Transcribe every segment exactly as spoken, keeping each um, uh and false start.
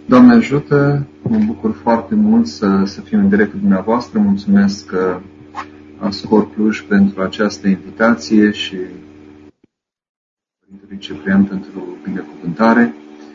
Doamne ajută, mă bucur foarte mult să, să fiu în direct cu dumneavoastră. Mulțumesc Ascor Cluj pentru această invitație și Părintele Ciprian pentru binecuvântare.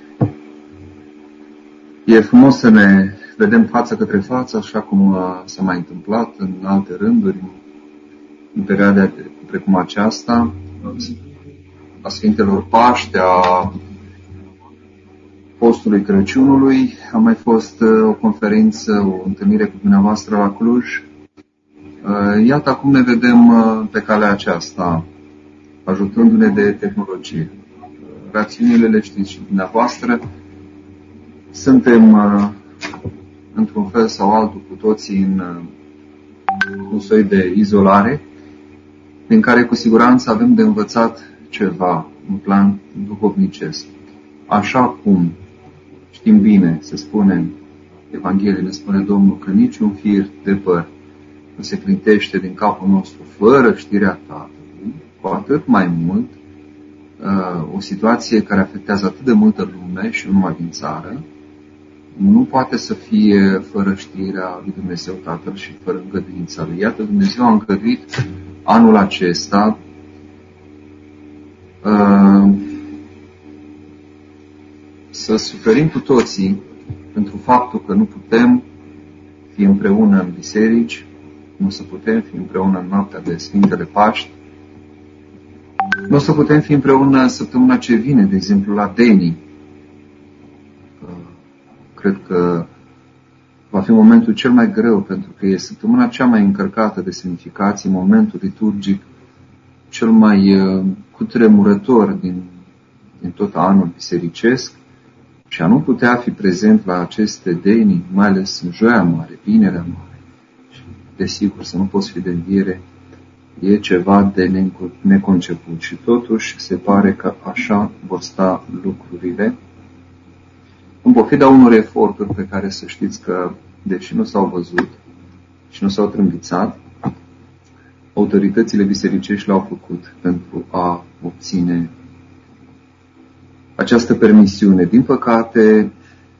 E frumos să ne vedem față către față, așa cum s-a mai întâmplat în alte rânduri, în perioade precum aceasta, a Sfintelor Paște, a postului Crăciunului. A mai fost o conferință, o întâlnire cu dumneavoastră la Cluj. Iată, acum ne vedem pe calea aceasta, ajutându-ne de tehnologie. Rațiunile le știți și dumneavoastră. Suntem, într-un fel sau altul, cu toții în un soi de izolare, din care cu siguranță avem de învățat ceva în plan duhovnicesc. Așa cum știm bine, se spune în Evanghelie, ne spune Domnul că niciun fir de păr nu se clintește din capul nostru fără știrea Tatălui, cu atât mai mult o situație care afectează atât de multă lume și nu numai din țară, nu poate să fie fără știrea lui Dumnezeu Tatăl și fără îngăduința lui. Iată, Dumnezeu a îngăduit anul acesta uh, să suferim cu toții pentru faptul că nu putem fi împreună în biserici, nu o să putem fi împreună în noaptea de Sfintele Paști, nu o să putem fi împreună săptămâna ce vine, de exemplu, la Denii. Cred că va fi momentul cel mai greu, pentru că e săptămâna cea mai încărcată de semnificații, momentul liturgic cel mai cutremurător din, din tot anul bisericesc, și a nu putea fi prezent la aceste denii, mai ales în Joia Mare, Vinerea Mare, și desigur să nu poți fi de înviere, e ceva de neconceput. Și totuși se pare că așa vor sta lucrurile, în pofida unor eforturi pe care să știți că, deși nu s-au văzut și nu s-au trâmbițat, autoritățile bisericești le-au făcut pentru a obține această permisiune. Din păcate,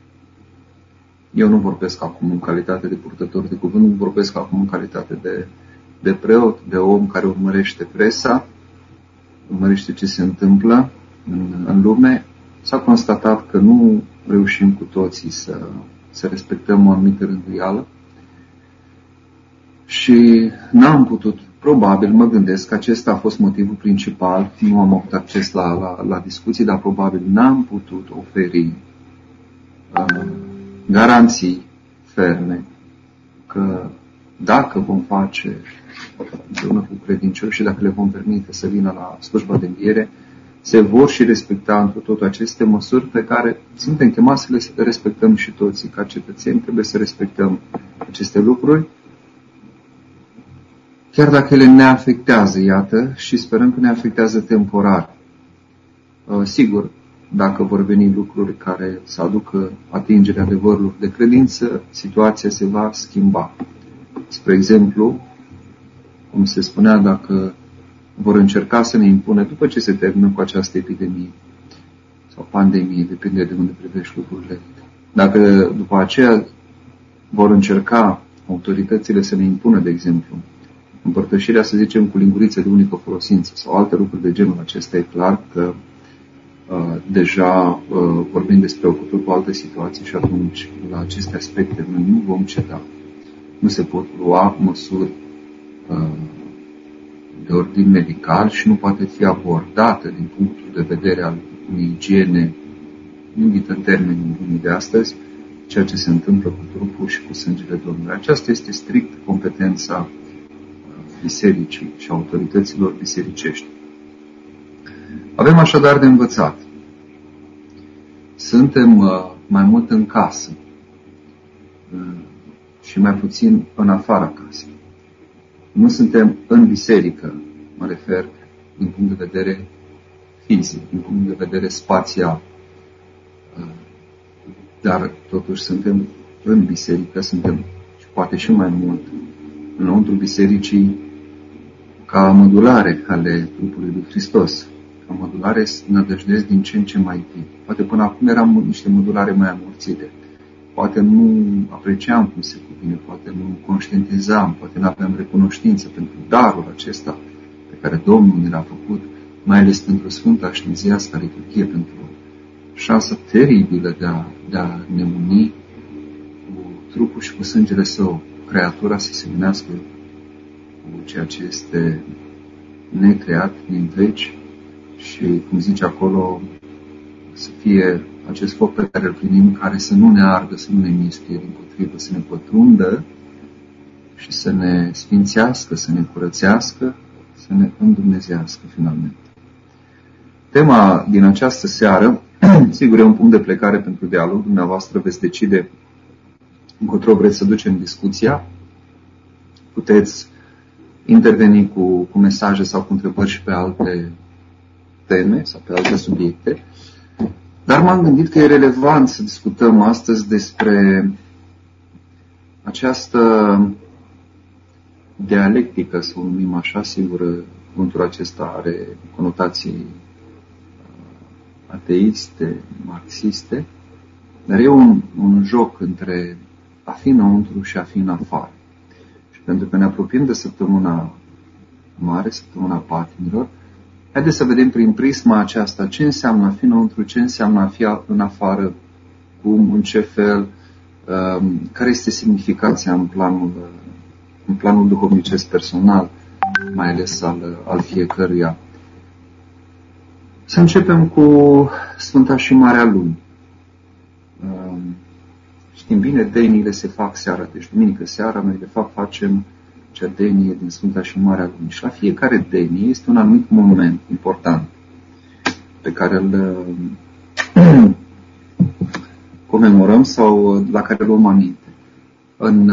eu nu vorbesc acum în calitate de purtător de cuvânt, nu vorbesc acum în calitate de, de preot, de om care urmărește presa, urmărește ce se întâmplă în, în lume. S-a constatat că nu reușim cu toții să, să respectăm o anumită rânduială și n-am putut, probabil, mă gândesc că acesta a fost motivul principal, nu am avut acces la, la, la discuții, dar probabil n-am putut oferi uh, garanții ferme că dacă vom face împreună cu credincioși și dacă le vom permite să vină la slujba de înviere, se vor și respecta întru totul aceste măsuri pe care suntem chemați să le respectăm și toții. Ca cetățeni trebuie să respectăm aceste lucruri, chiar dacă ele ne afectează, iată, și sperăm că ne afectează temporar. Sigur, dacă vor veni lucruri care să aducă atingerea adevărului de credință, situația se va schimba. Spre exemplu, cum se spunea, dacă vor încerca să ne impună, după ce se termină cu această epidemie sau pandemie, depinde de unde privești lucrurile, dacă după aceea vor încerca autoritățile să ne impună, de exemplu, împărtășirea, să zicem, cu lingurițe de unică folosință sau alte lucruri de genul acesta, e clar că uh, deja uh, vorbim despre o cu totul alte situații și atunci, la aceste aspecte, noi nu vom ceda. Nu se pot lua măsuri uh, de ordin medical și nu poate fi abordată din punctul de vedere al unei igiene, numită în termenii lumii de astăzi, ceea ce se întâmplă cu trupul și cu sângele Domnului. Aceasta este strict competența bisericii și autorităților bisericești. Avem așadar de învățat. Suntem mai mult în casă și mai puțin în afara casei. Nu suntem în biserică, mă refer din punct de vedere fizic, din punct de vedere spațial. Dar totuși suntem în biserică, suntem și poate și mai mult înăuntru bisericii ca mădulare ale trupului lui Hristos, Ca modulare nădăjduiesc din ce în ce mai vii. Poate până acum eram niște modulare mai amorțite. Poate nu apreciam cum se cuvine, poate nu conștientizam, poate nu aveam recunoștință pentru darul acesta pe care Domnul ne l-a făcut, mai ales pentru Sfânta Științiască liturghie, pentru șansa teribilă de a, de a ne uni cu trupul și cu sângele Său, creatura să se unească cu ceea ce este necreat din veci și, cum zice acolo, să fie acest foc pe care îl primim, care să nu ne ardă, să nu ne mistuie, dimpotrivă, să ne pătrundă și să ne sfințească, să ne curățească, să ne îndumnezească finalmente. Tema din această seară, sigur, e un punct de plecare pentru dialog. Dumneavoastră veți decide încotro vreți să ducem discuția. Puteți interveni cu, cu mesaje sau cu întrebări și pe alte teme sau pe alte subiecte. Dar m-am gândit că e relevant să discutăm astăzi despre această dialectică, să o numim așa. Sigur, cuvântul acesta are conotații ateiste, marxiste, dar e un, un joc între a fi înăuntru și a fi în afară. Și pentru că ne apropiem de săptămâna mare, săptămâna patimilor, haideți să vedem prin prisma aceasta ce înseamnă a fi înăuntru, ce înseamnă a fi în afară, cum, în ce fel, care este semnificația în planul, în planul duhovnicesc personal, mai ales al, al fiecăruia. Să începem cu Sfânta și Marea Luni. Știm bine, deniile se fac seara, deci duminică seara noi de fapt facem cea denie din Sfânta și Marea Luni. Și la fiecare denie este un anumit moment important pe care îl comemorăm sau la care luăm aminte. În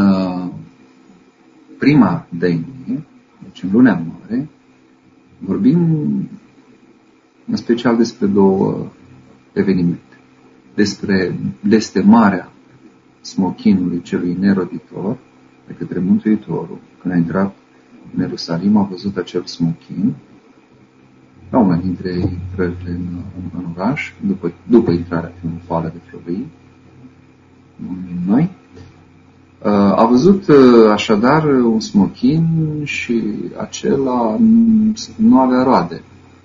prima denie, deci în Lunea Mare, vorbim în special despre două evenimente. Despre blestemarea smochinului celui neroditor de către Mântuitorul. Când a intrat în Ierusalim, a văzut acel smochin la una dintre intrările în, în, în oraș, după, după intrarea triumfală de florării, noi. A văzut așadar un smochin și acela nu avea roade.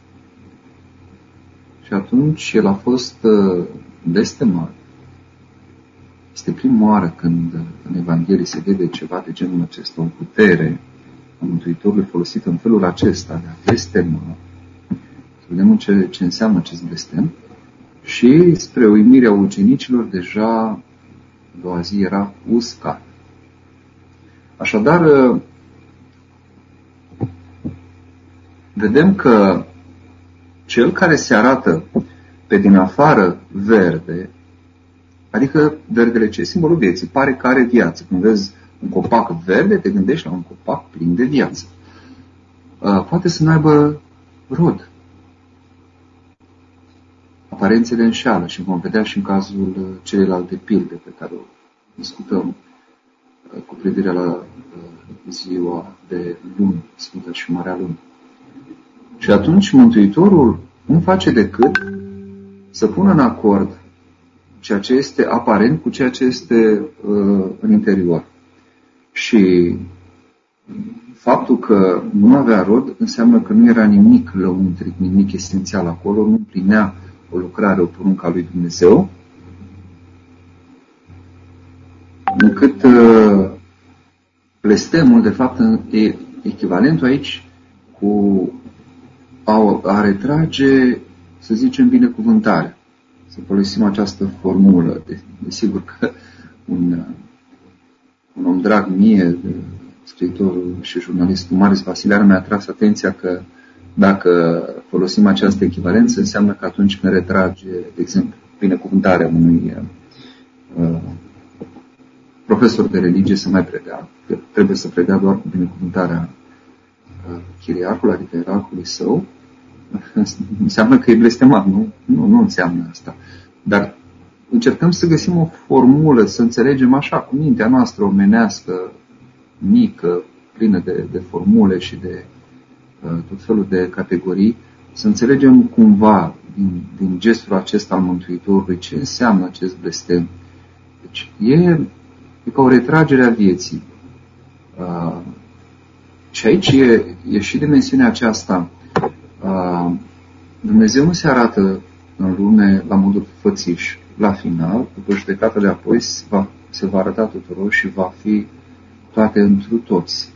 Și atunci el a fost blestemat. Este prima oară când în Evanghelie se vede ceva de genul acesta, o putere a Mântuitorului folosită în felul acesta de a blestema. Să vedem ce, ce înseamnă acest blestem. Și spre uimirea ucenicilor, deja a doua zi era uscat. Așadar, vedem că cel care se arată pe din afară verde, adică verdele ce? Simbolul vieții. Pare că are viață. Când vezi un copac verde, te gândești la un copac plin de viață. Poate să nu aibă rod. Aparențele înșeală și vom vedea și în cazul celelalte pilde pe care o discutăm cu privire la ziua de luni, Sfânta și Marea Luni. Și atunci Mântuitorul nu face decât să pună în acord ceea ce este aparent cu ceea ce este uh, în interior. Și faptul că nu avea rod înseamnă că nu era nimic lăuntric, nimic esențial acolo, nu împlinea o lucrare, o poruncă a lui Dumnezeu, încât uh, blestemul, de fapt, e echivalentul aici cu a, a retrage, să zicem, binecuvântarea. Să folosim această formulă. Desigur că un, un om drag mie, scriitorul și jurnalistul Marius Vasileanu, mi-a atras atenția că dacă folosim această echivalență, înseamnă că atunci când retrage, de exemplu, binecuvântarea unui uh, profesor de religie să mai predea, că trebuie să predea doar cu binecuvântarea uh, chiriacului, adică erarhului său, înseamnă că e blestemat. Nu, nu, nu înseamnă asta. Dar încercăm să găsim o formulă, să înțelegem așa, cu mintea noastră omenească, mică, plină de, de formule și de uh, tot felul de categorii, să înțelegem cumva din, din gestul acesta al Mântuitorului ce înseamnă acest blestem. Deci e, e ca o retragere a vieții. Uh, și aici e, e și dimensiunea aceasta. Uh, Dumnezeu nu se arată în lume la modul fățiș. La final, după judecata de apoi, se va, se va arăta tuturor și va fi toate întru toți.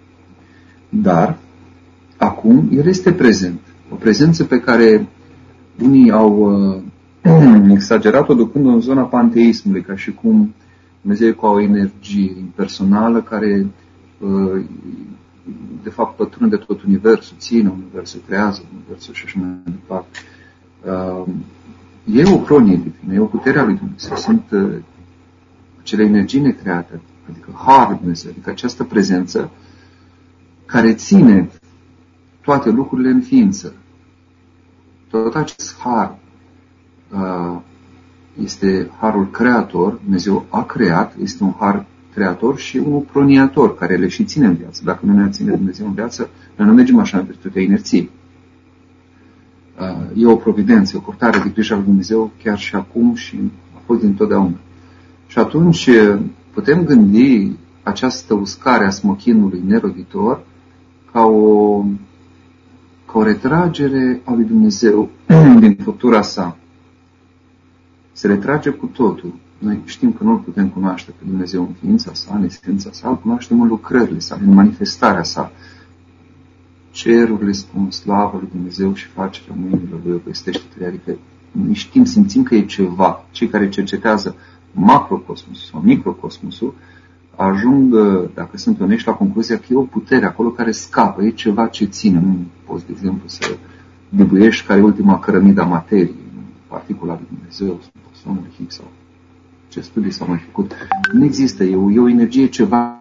Dar, acum, El este prezent. O prezență pe care unii au uh, exagerat-o ducând-o în zona panteismului, ca și cum Dumnezeu e cu o energie impersonală care uh, de fapt pătrunde tot universul, ține universul, creează universul și așa mai departe. Uh, e o pronie divină, e o putere a lui Dumnezeu. Sunt uh, acele energii necreate, adică Harul Dumnezeu, adică această prezență care ține toate lucrurile în ființă. Tot acest har uh, este harul creator, Dumnezeu a creat, este un har creator și unul proniator, care le și ține în viață. Dacă nu ne ține Dumnezeu în viață, noi nu mergem așa în virtutea inerției. Uh, e o providență, o purtare de grijă a lui Dumnezeu chiar și acum și a fost dintotdeauna. Și atunci putem gândi această uscare a smochinului neroditor ca o, ca o retragere a lui Dumnezeu din făptura sa. Se retrage cu totul. Noi știm că nu îl putem cunoaște pe Dumnezeu în ființa sa, în esența sa, îl cunoaștem în lucrările sale, în manifestarea sa. Cerurile spun slavă lui Dumnezeu și facerea mâinilor lui o vestește. Adică noi știm, simțim că e ceva. Cei care cercetează macrocosmosul sau microcosmosul ajung, dacă sunt onești, la concluzia că e o putere acolo care scapă, e ceva ce ține. Nu poți, de exemplu, să dibuiești care e ultima cărămidă a materiei, particula lui Dumnezeu, sonul Higgs sau ce studii s-au mai făcut. Nu există, e o, e o energie ceva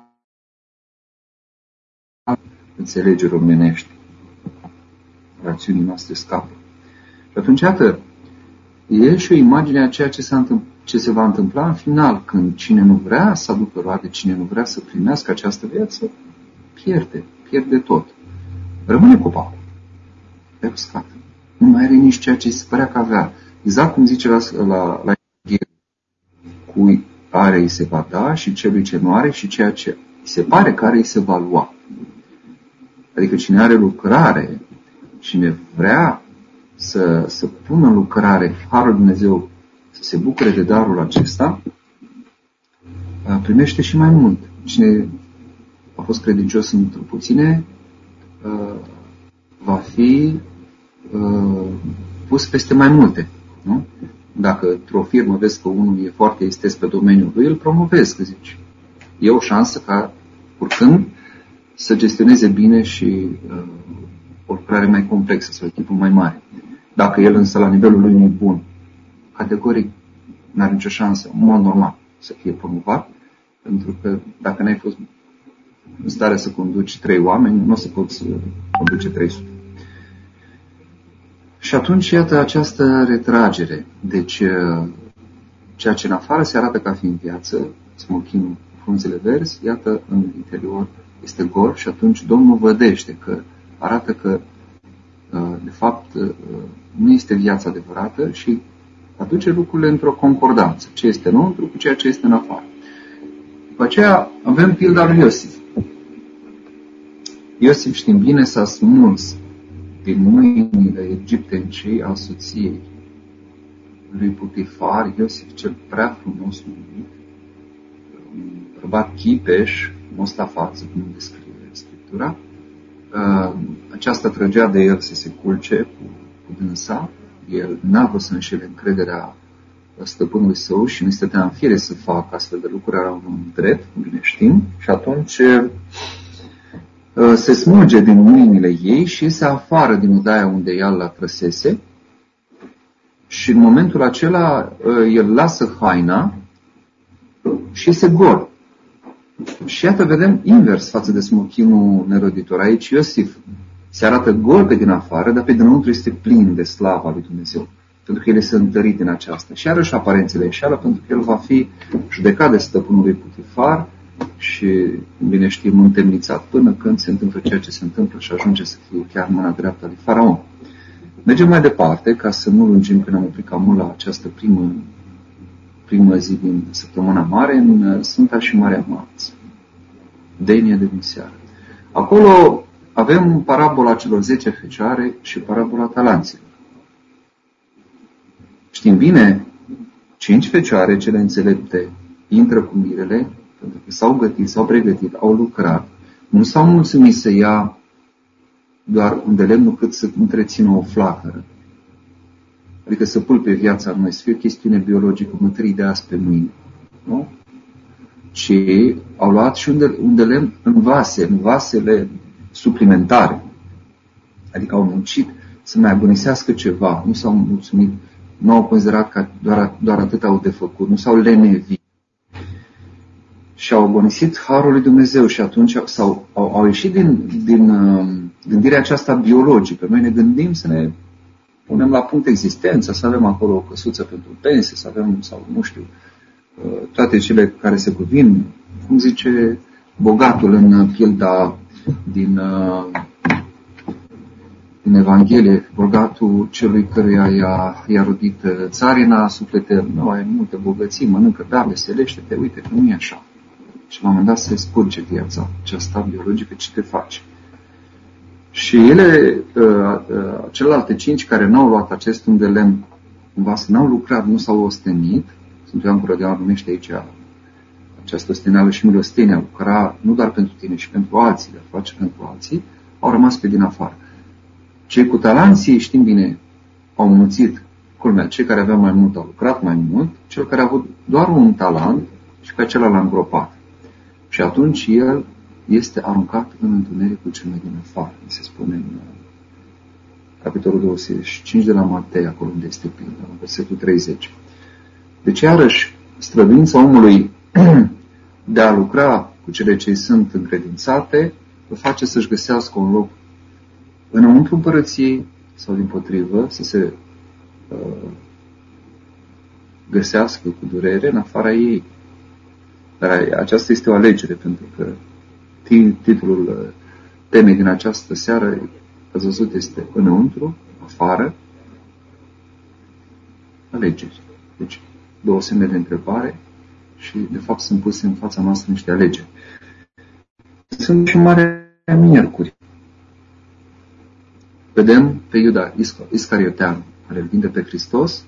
înțelegeri omenești. Rațiunii noastre scapă. Și atunci, iată, e și o imagine a ceea ce, s-a ce se va întâmpla în final, când cine nu vrea să aducă roade, cine nu vrea să primească această viață, pierde, pierde tot. Rămâne copacul. Pe uscat. Nu mai are nici ceea ce se părea că avea. Exact cum zice la, la, la cui are îi se va da și celui ce nu are și ceea ce îi se pare că are îi se va lua. Adică cine are lucrare, cine vrea să, să pună în lucrare Harul Dumnezeu, să se bucure de darul acesta, primește și mai mult. Cine a fost credincios într-o puține, va fi pus peste mai multe. Nu? Dacă într-o firmă vezi că unul e foarte esteț pe domeniul lui, îl promovezi, că zici. E o șansă ca, urcând, să gestioneze bine și uh, o lucrare mai complexă sau o echipă mai mare. Dacă el însă la nivelul lui nu e bun, categoric n-are nicio șansă, în mod normal, să fie promovat, pentru că dacă n-ai fost în stare să conduci trei oameni, nu o să poți conduce trei sute. Și atunci, iată această retragere. Deci, ceea ce în afară se arată ca fiind viață, smochinul, frunzele verzi, iată, în interior este gol și atunci Domnul vădește că arată că, de fapt, nu este viața adevărată și aduce lucrurile într-o concordanță. Ce este înăuntru cu ceea ce este în afară. După aceea avem pilda lui Iosif. Iosif, știm bine, s-a smuls din mâinile egiptencei a soției lui Putifar, Iosif cel prea frumos numit, un bărbat chipeș, mostafață, cum descrie Scriptura. Aceasta trăgea de el să se culce cu, cu dânsa. El n-a vrut să înșele încrederea stăpânului său și nu stătea în fire să facă astfel de lucruri, era un drept, cum bine știm, și atunci se smulge din mâinile ei și iese afară din odaia unde ea la trăsese și în momentul acela el lasă haina și iese gol. Și iată, vedem invers față de smochinul neroditor. Aici Iosif se arată gol pe din afară, dar pe dinăuntru este plin de slava lui Dumnezeu, pentru că el este întărit în aceasta. Și iarăși aparențele înșeală, pentru că el va fi judecat de stăpânul lui Putifar și, bine știm, întemnițat până când se întâmplă ceea ce se întâmplă și ajunge să fie chiar mâna dreaptă a lui Faraon. Mergem mai departe, ca să nu lungim, că ne-am oprit cam mult la această primă, primă zi din săptămâna mare, în Sfânta și Marea Marți, Denia de din seară. Acolo avem parabola celor zece fecioare și parabola talanților. Știm bine, cinci fecioare, cele înțelepte, intră cu mirele, pentru că s-au gătit, s-au pregătit, au lucrat, nu s-au mulțumit să ia doar un de lemn, cât să întrețină o flacără. Adică să pulpe viața noi, să fie o chestiune biologică, mătării de azi pe mâine. Nu? Și au luat și un de, un de lemn în vase, în vasele suplimentare. Adică au muncit să mai agonisească ceva, nu s-au mulțumit, nu au considerat că doar, doar atât au de făcut, nu s-au lenevit. Și au agonisit harul lui Dumnezeu și atunci sau, au, au ieșit din, din uh, gândirea aceasta biologică. Noi ne gândim să ne punem la punct existența, să avem acolo o căsuță pentru pensie, să avem, sau nu știu, uh, toate cele care se cuvin, cum zice bogatul în pilda din, uh, din Evanghelie, bogatul celui căruia i-a, i-a rodit țarina, suflete, nu, ai multe bogății, mănâncă, da, veselește-te, uite că nu e așa. Și la un moment dat se scurge viața aceasta biologică, ce te faci? Și ele, celelalte cinci care n-au luat acest un de lemn, cumva să n-au lucrat, nu s-au ostenit, Sfântul Ioan Gură de Aur numește aici această osteneală și milostenia, lucra nu doar pentru tine, și pentru alții, dar face pentru alții, au rămas pe din afară. Cei cu talanții, știm bine, au mulțit, culmea, cei care aveau mai mult au lucrat mai mult, cel care a avut doar un talent și pe acela l-a îngropat. Și atunci el este aruncat în întunericul cel mai din afară. Se spune în capitolul douăzeci și cinci de la Matei, acolo unde este pilda, în versetul treizeci. Deci, iarăși, străduința omului de a lucra cu cele ce sunt încredințate, îl face să-și găsească un loc înăuntru împărăției sau, dimpotrivă, să se uh, găsească cu durere în afara ei. Dar aceasta este o alegere, pentru că titlul temei din această seară, ați văzut, este înăuntru, afară, alegeri. Deci, două semne de întrebare și, de fapt, sunt puse în fața noastră niște alegeri. Sunt și Marea Miercuri. Vedem pe Iuda Iscariotean, care îl vinde pe Hristos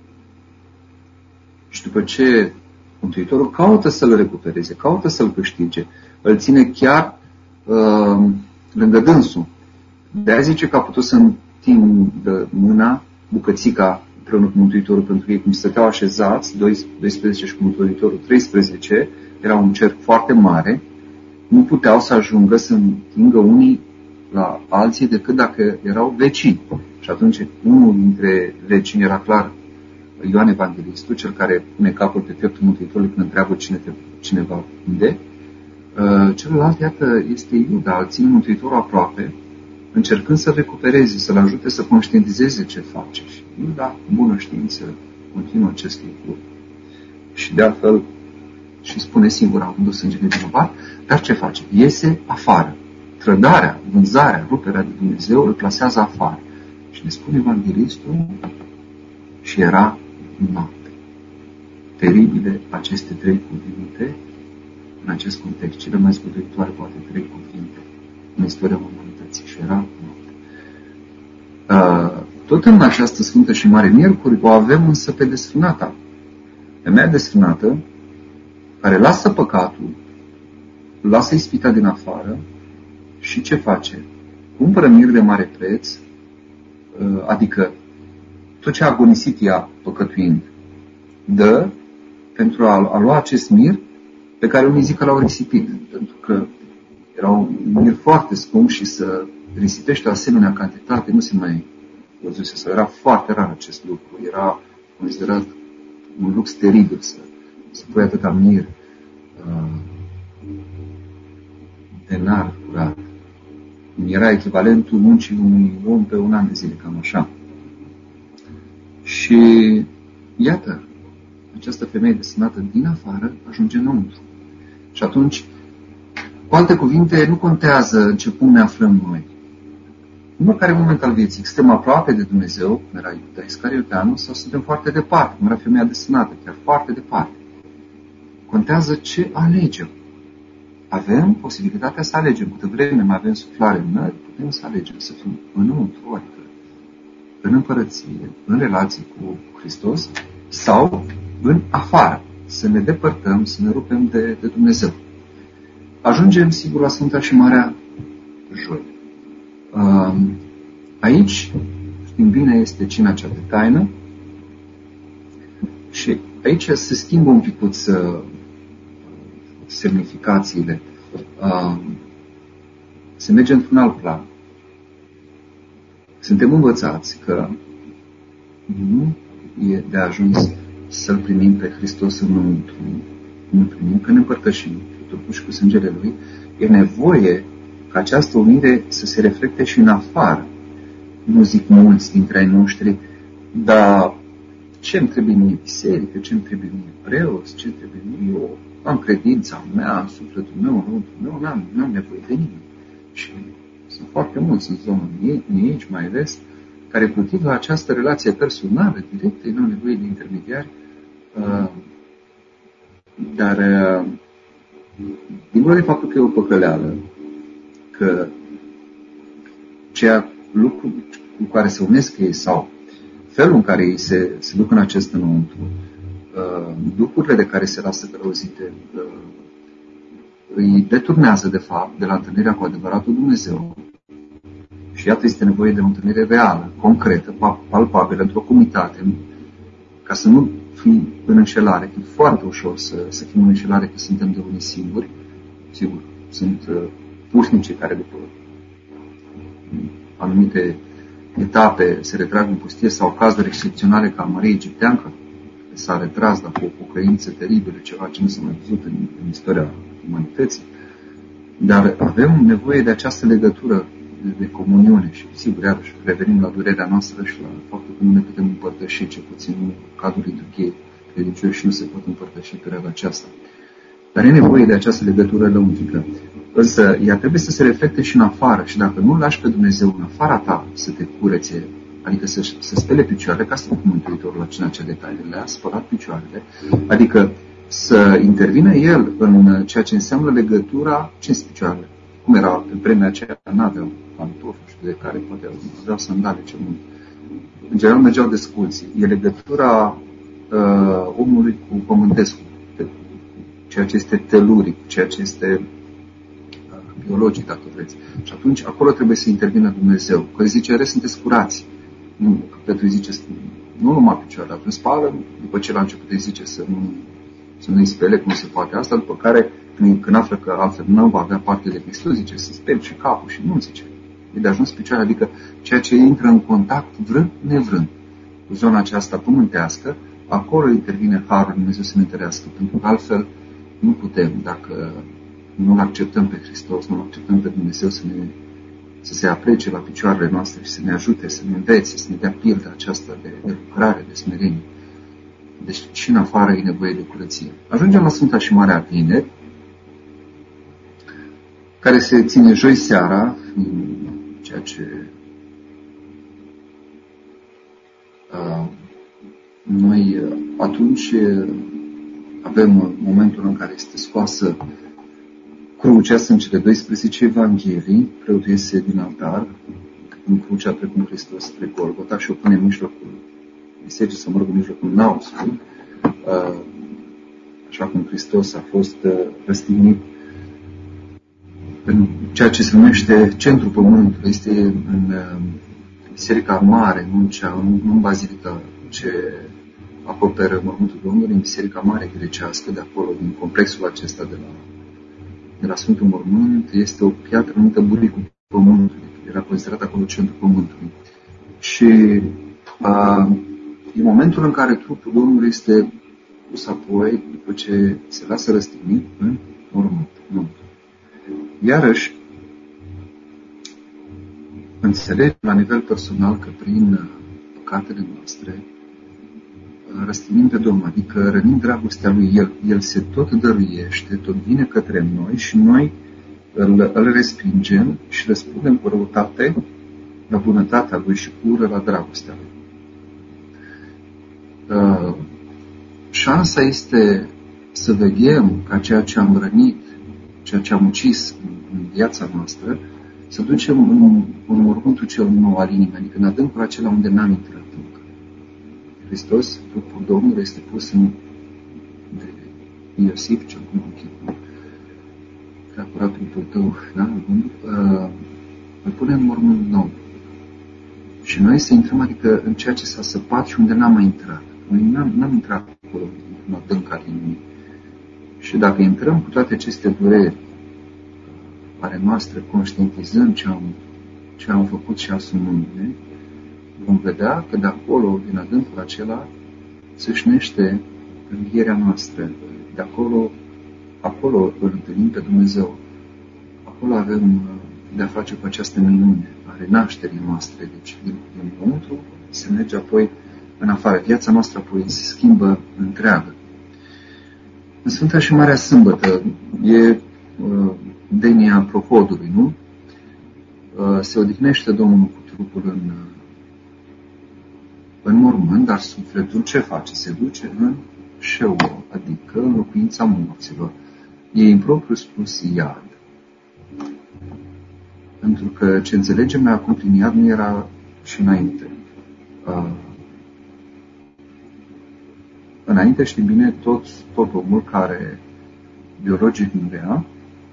și după ce Mântuitorul caută să-l recupereze, caută să-l câștige, îl ține chiar uh, lângă dânsul. De-aia zice că a putut să întindă mâna, bucățica împreună cu Mântuitorul, pentru că ei, cum stăteau așezați, doisprezece și cu Mântuitorul treisprezece, era un cerc foarte mare, nu puteau să ajungă să întingă unii la alții decât dacă erau vecini. Și atunci unul dintre vecini era clar Ioan Evanghelistul, cel care pune capul pe pieptul Mântuitorului când întreabă cine te, cineva unde. Uh, celălalt, iată, este Iuda, îl ține Mântuitorul aproape, încercând să recupereze, să-l ajute să conștientizeze ce face. Și Iuda, cu bună știință, continuă acest lucru. Și de altfel, și spune singur, am dus sângele vinovat, dar ce face? Iese afară. Trădarea, vânzarea, ruperea de Dumnezeu îl plasează afară. Și ne spune Evanghelistul, și era noapte. Teribile aceste trei cuvinte în acest context, cele mai sfătuitoare poate trei cuvinte în istoria umanității, și era noapte. Uh, tot în această Sfântă și Mare Miercuri o avem însă pe desfrânata. Femeia desfrânată, care lasă păcatul, lasă ispita din afară și ce face? Cumpără mir de mare preț, uh, adică tot ce a agonisit ea păcătuind, dă pentru a, a lua acest mir pe care unii zic că l-au risipit, pentru că era un mir foarte scump și să risipești o asemenea cantitate nu se mai văzuse, sau era foarte rar acest lucru, era considerat un lux teribil să, să pui atâta mir, uh, denar curat. Era echivalentul muncii unui om pe un an de zile, cam așa. Și iată, această femeie destinată din afară ajunge înăuntru. Și atunci, cu alte cuvinte, nu contează în ce punct ne aflăm noi. în oricare moment al vieții, suntem aproape de Dumnezeu, cum era Iuda Iscarioteanu, sau suntem foarte departe, cum era femeia desenată, chiar foarte departe. Contează ce alegem. Avem posibilitatea să alegem. Câtă vreme mai avem suflare în nări, putem să alegem să fim înăuntru, adică în împărăție, în relații cu Hristos, sau în afară, să ne depărtăm, să ne rupem de, de Dumnezeu. Ajungem, sigur, la Sfânta și Marea Joi. Aici, știm bine, este cina cea de taină și aici se schimbă un picuț semnificațiile. Se merge într-un alt plan. Suntem învățați că nu e de ajuns să-L primim pe Hristos înăuntru. Nu primim, că ne împărtășim cu trupul și cu sângele Lui. E nevoie ca această unire să se reflecte și în afară. Nu zic mulți dintre ai noștri, dar ce-mi trebuie mie biserică, ce-mi trebuie mie preoți, ce-mi trebuie mie eu, am credința mea, în sufletul meu, înăuntru meu, n-am, n-am nevoie de nimeni. Și sunt foarte mulți în zona aici, mai ales, care cultivă această relație personală, directă, nu au nevoie de intermediari, uh, dar uh, dincolo de faptul că e o păcăleală, că ceea lucru cu care se unesc ei sau felul în care ei se, se duc în acest înăuntru, uh, lucrurile de care se lasă călăuzite, uh, îi deturnează, de fapt, de la întâlnirea cu adevăratul Dumnezeu. Și iată, este nevoie de o întâlnire reală, concretă, palpabilă, într-o comunitate, ca să nu fim în înșelare. E foarte ușor să, să fim în înșelare că suntem de unii singuri. Sigur, sunt uh, pușnicii care după anumite etape se retrag în pustie sau cazuri excepționale ca Maria Egipteancă, s-a retras, dar cu o pocăință teribilă, ceva ce nu s-a mai văzut în, în istoria umanității. Dar avem nevoie de această legătură de, de comuniune și, sigur, iarăși, revenim la durerea noastră și la faptul că nu ne putem împărtăși, ce puțin în cadrul liturghiei religioși nu se pot împărtăși perioada aceasta. Dar e nevoie de această legătură lăuntrică. Însă ea trebuie să se reflecte și în afară și dacă nu lași pe Dumnezeu în afara ta să te curețe, adică să, să spele picioarele, ca să fie Mântuitorul la cina cea de taină, le-a spălat picioarele, adică să intervină El în ceea ce înseamnă legătura, cinci picioarele. Cum era pe vremea aceea, n-aveau pantofi, nu știu de care, poate aveau sandale ce mult. În general mergeau desculți. E legătura uh, omului cu pământescul, cu ceea ce este teluric, ceea ce este uh, biologic, dacă vreți. Și atunci acolo trebuie să intervină Dumnezeu. Că îi zice, re, sunteți curați. Nu, că Petru îi zice, nu numai picioarele, atunci spală, după ce la început îi zice să nu să nu-i spele cum se poate asta, după care, când, când află că altfel nu va avea parte de Hristos, zice să speli și capul și nu zice. E de ajuns picioare, adică ceea ce intră în contact, vrând, nevrând, cu zona aceasta pământească, acolo intervine Harul Dumnezeu să ne întărească, pentru că altfel nu putem, dacă nu-L acceptăm pe Hristos, nu-L acceptăm pe Dumnezeu să, ne, să se aplece la picioarele noastre și să ne ajute, să ne învețe, să ne dea pilda aceasta de, de lucrare, de smerenie. Deci și în afară e nevoie de curăție. Ajungem la Sfânta și Marea Vineri, care se ține joi seara, ceea ce uh, noi atunci avem momentul în care este scoasă crucea, sunt cele doisprezece evanghelii, preotul iese din altar, în crucea precum Hristos spre Golgota și o pune în mijlocul bisericii, să mă rog, în mijlocul naosului, așa cum Hristos a fost răstignit în ceea ce se numește centrul pământului, este în biserica mare, nu în, cea, nu în bazilica ce acoperă mormântul Domnului, în biserica mare grecească, de acolo, din complexul acesta de la, de la Sfântul Mormânt, este o piatră numită buricul pământului, era considerat acolo centrul pământului. Și a, e momentul în care trupul Domnului este pus apoi, după ce se lasă răstignit în mormânt. Nu. Iarăși, înțeleg la nivel personal că prin păcatele noastre răstignim pe Domnul, adică rănim dragostea Lui. El, El se tot dăruiește, tot vine către noi și noi îl, îl respingem și răspundem cu răutate la bunătatea Lui și ură la dragostea Lui. Uh, șansa este să veghem ca ceea ce am rănit, ceea ce am ucis în, în viața noastră, să ducem în, în mormântul cel nou al inimii, adică în adâncul acela unde n-am intrat încă. Hristos, trupul Domnului, este pus în de Iosif, cel cum închid, că a curat trupul tău, da? Uh, îl pune în mormânt nou. Și noi să intrăm, adică în ceea ce s-a săpat și unde n-am mai intrat. Noi n-am, n-am intrat acolo, în adânc al inimii. Și dacă intrăm cu toate aceste dureri ale noastre, conștientizăm ce am, ce am făcut și asumându-ne, vom vedea că de acolo, din adâncul acela, țâșnește învierea noastră. De acolo, acolo îl întâlnim pe Dumnezeu. Acolo avem de-a face cu această minune a renașterii noastre. Deci, din, din înăuntru, se merge apoi în afară. Viața noastră apoi se schimbă întreagă. În Sfânta și Marea Sâmbătă e uh, denia Prohodului, nu? Uh, se odihnește Domnul cu trupul în, în mormânt, dar sufletul ce face? Se duce în Sheol, adică în locuința morților. E impropriu spus iad. Pentru că ce înțelegem noi acum prin iad nu era și înainte. Uh, înainte, știi bine, tot, tot omul care biologic murea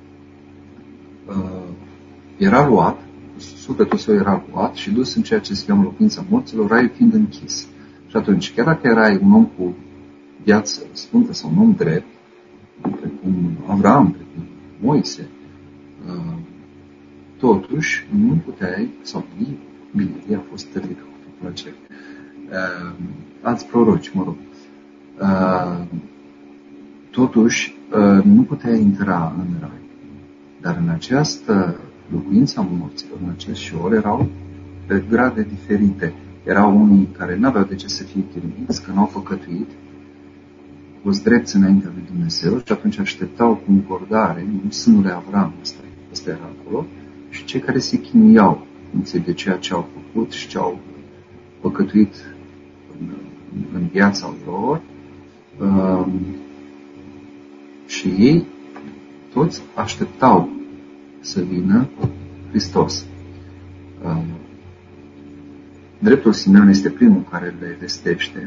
uh, era luat, sufletul său era luat și dus în ceea ce se cheamă locuința morților, raiul fiind închis. Și atunci, chiar dacă erai un om cu viață sfântă sau un om drept, precum Avram, precum Moise, uh, totuși nu puteai, sau bine, ea a fost tărită cu totul acela. Uh, alți proroci, mă rog. Uh, totuși, uh, nu puteai intra în rai. Dar în această locuință a morților, în acest Sheol, erau pe grade diferite. Erau unii care n-aveau de ce să fie chinuiți, că n-au păcătuit, fost drepți înaintea lui Dumnezeu și atunci așteptau cu încordare, în sânul lui Avram, ăsta, ăsta era acolo, și cei care se chinuiau de ceea ce au făcut și ce au păcătuit în, în viața lor, um, și ei toți așteptau să vină Hristos. Um, dreptul Simeon este primul care le vestește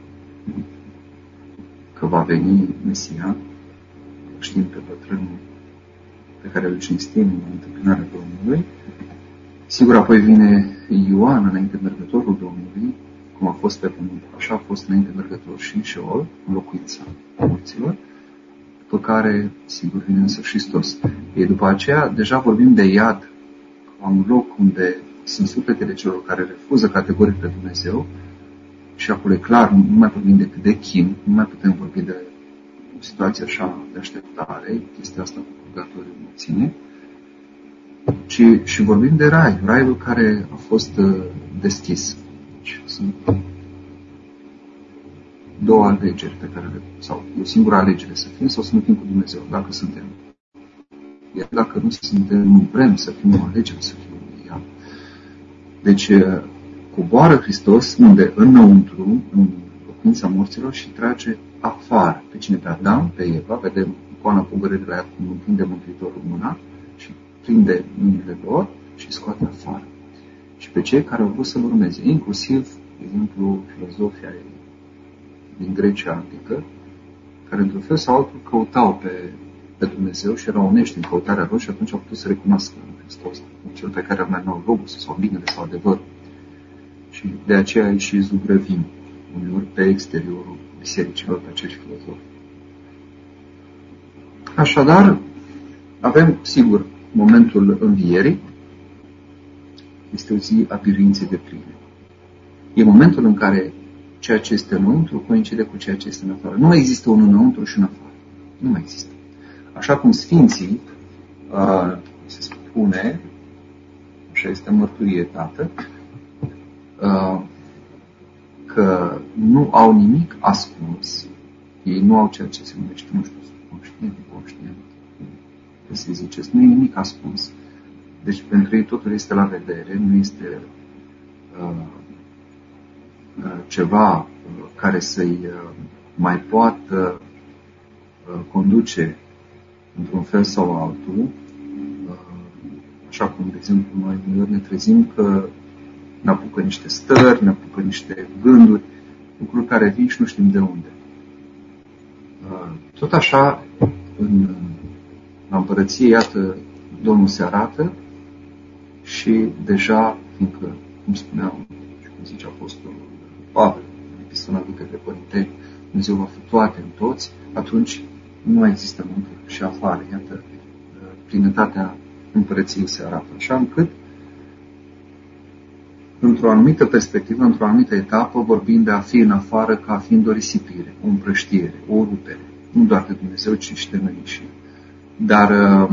că va veni Mesia. Știm pe bătrânul pe care îl cinstim în întâmpinarea Domnului. Sigur, apoi vine Ioan înainte mergătorul Domnului, cum a fost pe pământ, așa a fost înainte mergător și în Sheol, în locuința morților, după care, sigur, vine însă Hristos. Ei, după aceea, deja vorbim de iad, ca un loc unde sunt sufletele celor care refuză categoric pe Dumnezeu, și acolo e clar, nu mai vorbim decât de chin, nu mai putem vorbi de o situație așa de așteptare, chestia asta cu purgatoriu nu ține, ci și vorbim de rai, raiul care a fost uh, deschis. Deci, sunt două alegeri pe care le, sau o singură alegere, să fim sau să nu fim cu Dumnezeu, dacă suntem. Iar dacă nu suntem, nu vrem să fim, o alegere să fim cu ea. Deci, uh, coboară Hristos unde înăuntru, în locuința morților, și trage afară pe cine? Pe Adam, pe Eva, vedem icoana pogărârii la ea cum întinde Mântuitorul mâna și prinde mâinile lor și scoate afară. Și pe cei care au vrut să-L urmeze, inclusiv, de exemplu, filozofia din Grecia antică, care într-un fel sau altul căutau pe, pe Dumnezeu și erau onești în căutarea lor și atunci au putut să recunoască în Hristos, cel pe care urmau logos sau binele sau adevărul. Și de aceea îi și zugrăvim uneori pe exteriorul bisericilor pe acești filozofi. Așadar, avem, sigur, momentul învierii. Este o zi a biruinței de pline. E momentul în care ceea ce este înăuntru coincide cu ceea ce este în afară. Nu mai există un înăuntru și un afară. Nu mai există. Așa cum Sfinții, uh, se spune, așa este mărturie dată, uh, că nu au nimic ascuns. Ei nu au ceea ce se numește, nu știu, conștient, conștient, că se zice, nu e nimic ascuns. Deci pentru ei totul este la vedere, nu este uh, uh, ceva uh, care să-i uh, mai poată uh, conduce într-un fel sau altul. Uh, așa cum, de exemplu, noi uneori ne trezim că ne apucă niște stări, ne apucă niște gânduri, lucruri care vin și nu știm de unde. Uh, tot așa, în, în împărăție, iată, Domnul se arată și deja, fiindcă, cum spuneam, și cum zice Apostolul Pavel, în epistola lui către Corinteni, Dumnezeu va fi toate în toți, atunci nu mai există înăuntru și afară. Iată, plinătatea împărăției se arată. Așa încât, într-o anumită perspectivă, într-o anumită etapă, vorbim de a fi în afară ca fiind o risipire, o împrăștiere, o rupere. Nu doar de Dumnezeu, ci și de noi înșine. Dar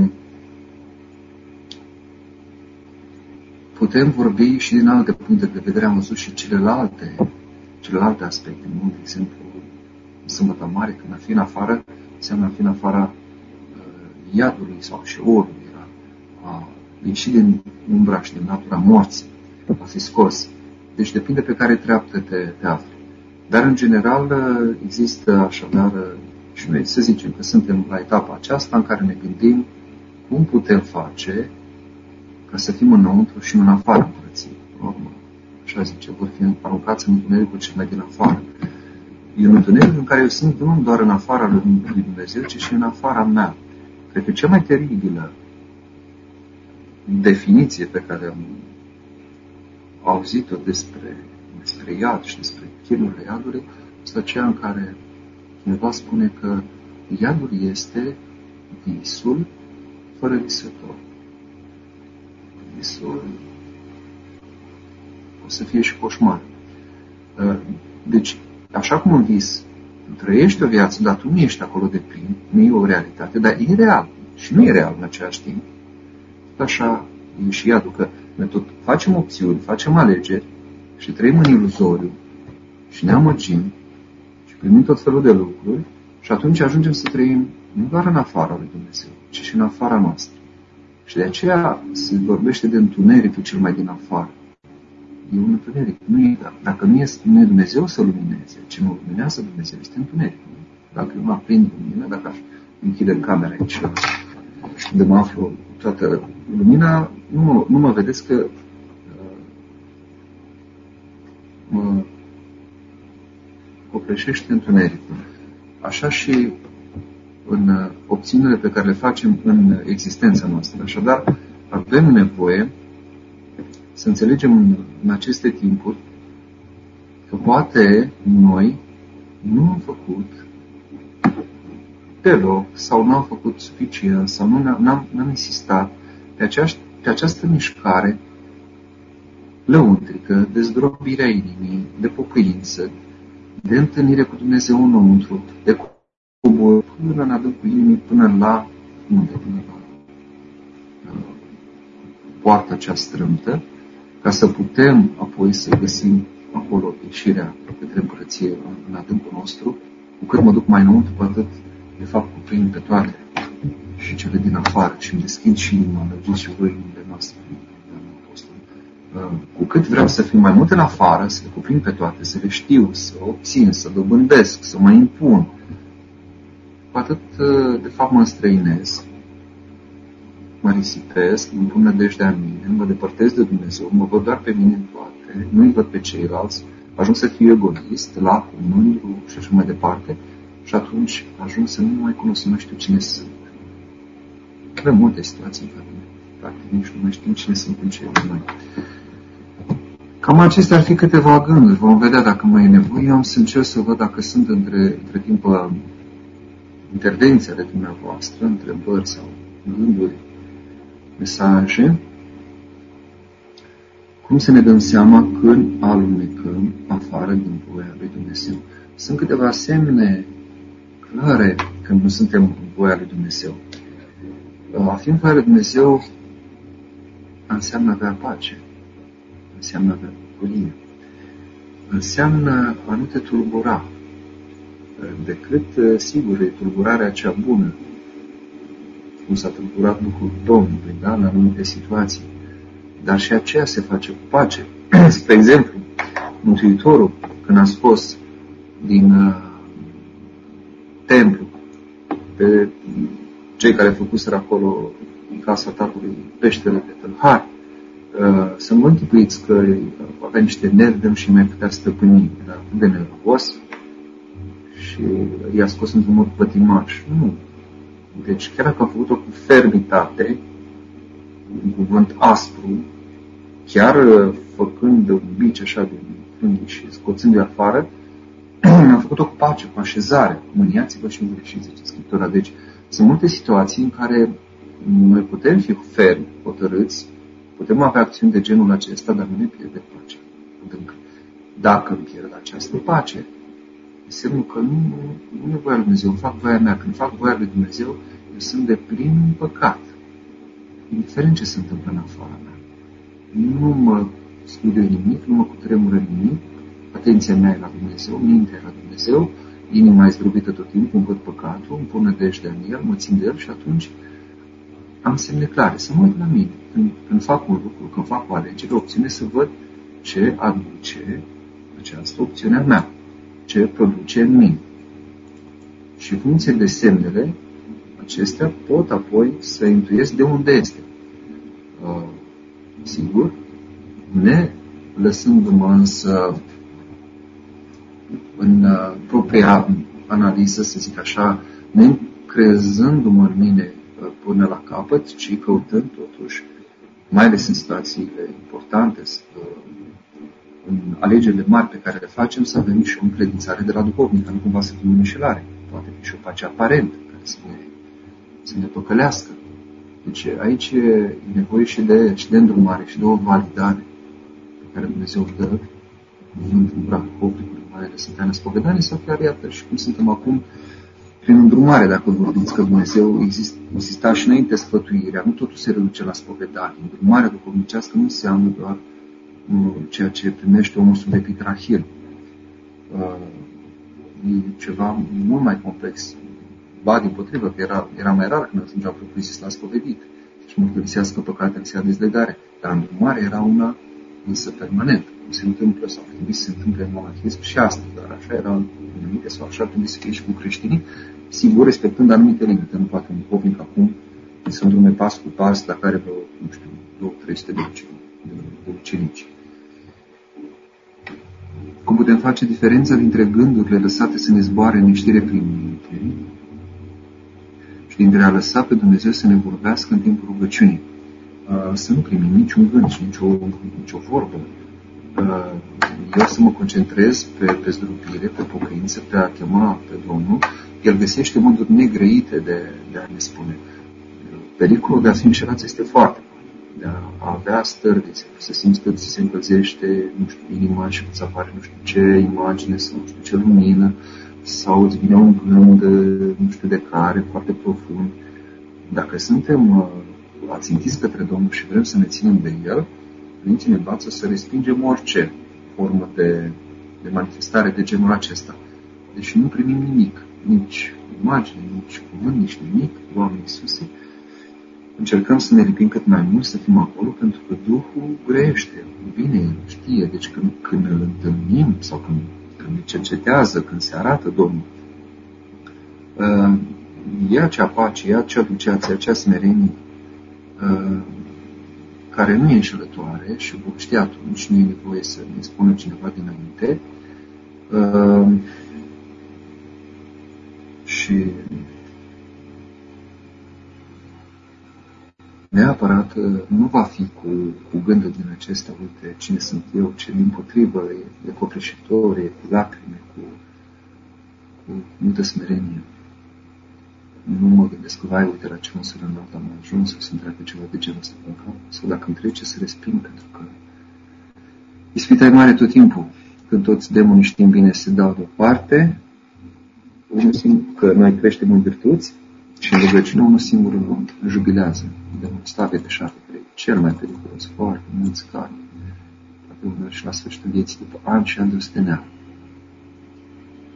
putem vorbi și din alte puncte de vedere. Am văzut și celelalte, celelalte aspecte. Nu? De exemplu, în Sâmbătă Mare, când a fi în afară, înseamnă a fi în afara uh, iadului sau și orului. A ieși din umbra și din natura morții, a fi scos. Deci depinde pe care treaptă te, te afli. Dar, în general, există așadar, și noi să zicem că suntem la etapa aceasta în care ne gândim cum putem face ca să fim înăuntru și în afara împărăției. Așa zice, vor fi aruncați în întunericul cel mai din afară. E un întuneric în care eu sunt nu doar în afara lui Dumnezeu, ci și în afara mea. Cred că cea mai teribilă definiție pe care am auzit-o despre, despre iad și despre chinurile iadului este aceea în care cineva spune că iadul este visul fără visător. Visul o să fie și coșmar. Deci, așa cum în vis trăiești o viață, dar tu nu ești acolo de plin, nu e o realitate, dar e real și nu e real în același timp. Așa e și iadul, că noi tot facem opțiuni, facem alegeri și trăim în iluzoriu și ne amăgim și primim tot felul de lucruri și atunci ajungem să trăim nu doar în afara lui Dumnezeu, ci și în afara noastră. Și de aceea se vorbește de întunericul cel mai din afară. E un întuneric. Nu e, dacă nu e, nu e Dumnezeu să lumineze, ci nu luminează Dumnezeu, este întuneric. Dacă eu mă aprind lumina, dacă aș închide camera aici, unde mă aflu toată lumina, nu mă, nu mă vedeți că uh, mă copleșește întunericul. Așa și în uh, opțiunile pe care le facem în existența noastră. Așadar, avem nevoie să înțelegem în, în aceste timpuri că poate noi nu am făcut deloc sau nu am făcut suficient sau nu n-am, n-am insistat pe, aceași, pe această mișcare lăuntrică, de zdrobirea inimii, de pocăință, de întâlnire cu Dumnezeu înăuntru, de cobor până în adâncul inimii, până la unde? Până la uh, poarta cea strâmtă, ca să putem apoi să găsim acolo ieșirea către împărăție în adâncul nostru. Cu cât mă duc mai înăuntru, cu atât de fapt cuprind pe toate și cele din afară și îmi deschid și inima, lăgiți și voi inimile noastre. Cu cât vreau să fiu mai mult în afară, să le cuprind pe toate, să le știu, să obțin, să dobândesc, să mă impun, cu atât de fapt mă înstrăinez, mă risipesc, îmi pun nădejdea în mine, mă depărtez de Dumnezeu, mă văd doar pe mine în toate, nu-i văd pe ceilalți, ajung să fiu egoist, lac, mândru și așa mai departe. Și atunci ajung să nu mai cunosc, să nu știu cine sunt. Avem multe situații în care practic nici nu mai știm cine sunt în cei noi. Cam acestea ar fi câteva gânduri. Vom vedea dacă mai e nevoie. Eu am să încerc să văd dacă sunt între, între timp intervenții ale dumneavoastră, întrebări sau gânduri, mesaje. Cum să ne dăm seama când alunecăm afară din voia lui Dumnezeu? Sunt câteva semne clare când nu suntem în voia lui Dumnezeu. A fi în voia lui Dumnezeu înseamnă avea pace, înseamnă avea bucurie, înseamnă a nu te tulbura, decât, sigur, e tulburarea cea bună. cum s-a tulburat lucrul Domnului, da, în anumite situații. Dar și aceea se face cu pace. Spre exemplu, Mântuitorul, când a scos din uh, templu pe cei care făcuseră acolo în casa tatălui peștele de tâlhari, uh, să nu închipuiți că avea niște nervi și mai putea stăpâni. Era atât de nervos și i-a scos într-un mod pătimaș. Nu. Deci chiar dacă a făcut-o cu fermitate, un cuvânt aspru, chiar făcând un bici așa de frânghi și scoțându-i afară, a făcut-o cu pace, cu așezare. Mâniați-vă și îngreșiți, zice Scriptura. Deci sunt multe situații în care noi putem fi fermi, hotărâți, putem avea acțiuni de genul acesta, dar nu ne pierde pacea. Dacă îmi pierd această pace, înseamnă că nu, nu e voia lui Dumnezeu, fac voia mea. Când fac voia lui Dumnezeu, eu sunt de plin în păcat. Indiferent ce se întâmplă în afara mea. Nu mă studiu nimic, nu mă cutremură nimic, atenția mea e la Dumnezeu, mintea e la Dumnezeu, inima e zdrobită tot timpul, îmi văd păcatul, îmi pun nădejdea în El, mă țin de El și atunci am semne clare, să mă uit la mine. Când, când fac un lucru, când fac o alegere, o opțiune, să văd ce aduce această opțiune a mea, ce produce în mine. Și funcție de semnele acestea pot apoi să intuiesc de unde este. Uh, sigur, ne lăsându-mă însă în uh, propria analiză, să zic așa, ne crezându-mă în mine uh, până la capăt, ci căutând totuși, mai ales în situațiile importante, uh, în alegerile mari pe care le facem, să avem și o încredințare de la duhovnic, nu cumva să fim în înșelare. Poate fi și o pace aparentă, care să ne, să ne păcălească. Deci aici e nevoie și de, și de îndrumare, și de o validare pe care Dumnezeu o dă, cuvântul practicului, mai ales în taina spovedanii, sau chiar iată, și cum suntem acum, prin îndrumare, dacă vorbiți că Dumnezeu exist, exista și înainte sfătuirea, nu totul se reduce la spovedanie. Îndrumarea duhovnicească nu înseamnă doar ceea ce primește omul sub epitrahil. E ceva mult mai complex. Ba, dimpotrivă, că era, era mai rar când ajungeau propriu-zis la spovedit și mărturisească păcatele și a dezlegare. Dar îndrumarea era una însă permanent. Cum se întâmplă, sau trebuie să se întâmple în monahism și astăzi, dar așa era anumite, sau așa trebuie să fie și cu creștinii, sigur, respectând anumite limite. Nu poate un duhovnic acum să îndrume pas cu pas, dacă are vreo, nu știu, două, trei sute de ucenici. Cum putem face diferența dintre gândurile lăsate să ne zboare în neștire prin minte și dintre a lăsa pe Dumnezeu să ne vorbească în timpul rugăciunii? Să nu primim niciun gând și nicio, nicio vorbă. Eu să mă concentrez pe, pe zdrupire, pe pocăință, pe a chema pe Domnul. El găsește moduri negrăite de, de a ne spune. Pericolul de a fi înșelați este foarte de a avea stări, de să simți că ți se încălzește, nu știu, inima și îți apare nu știu ce imagine sau nu știu ce lumină, sau îți vine un gând, nu știu de care, foarte profund. Dacă suntem ațintiți către Domnul și vrem să ne ținem de El, Părinții ne învață să respingem orice formă de, de manifestare de genul acesta. Deci nu primim nimic, nici imagine, nici cuvânt, nici nimic, Doamne Iisuse, încercăm să ne lipim cât mai mult, să fim acolo, pentru că Duhul grește, vine, știe. Deci când, când îl întâlnim sau când, când ne cercetează, când se arată Domnul, uh, e acea pace, e acea duceație, acea smerenie uh, care nu e înșelătoare și vom ști atunci, nu e nevoie să ne spună cineva dinainte. Uh, și neapărat nu va fi cu, cu gândul din acestea, uite, cine sunt eu, ce dimpotrivă, e, e copleșitor, e cu lacrime, cu, cu multă smerenie. Nu mă gândesc că, vai, uite, la ce măsură înalt am ajuns, sau să-mi treacă ceva de genul ăsta în cap, sau dacă îmi trece să resping, pentru că ispita e mare tot timpul. Când toți demonii, știm bine, se dau deoparte, unul simt că noi creștem în virtuți, și în rugăciune unul singur îl jubilează. De un stave de șapte, cel mai periculos, foarte mulți care, poate uneori și la sfârșitul vieții, după ani și ani de osteneală.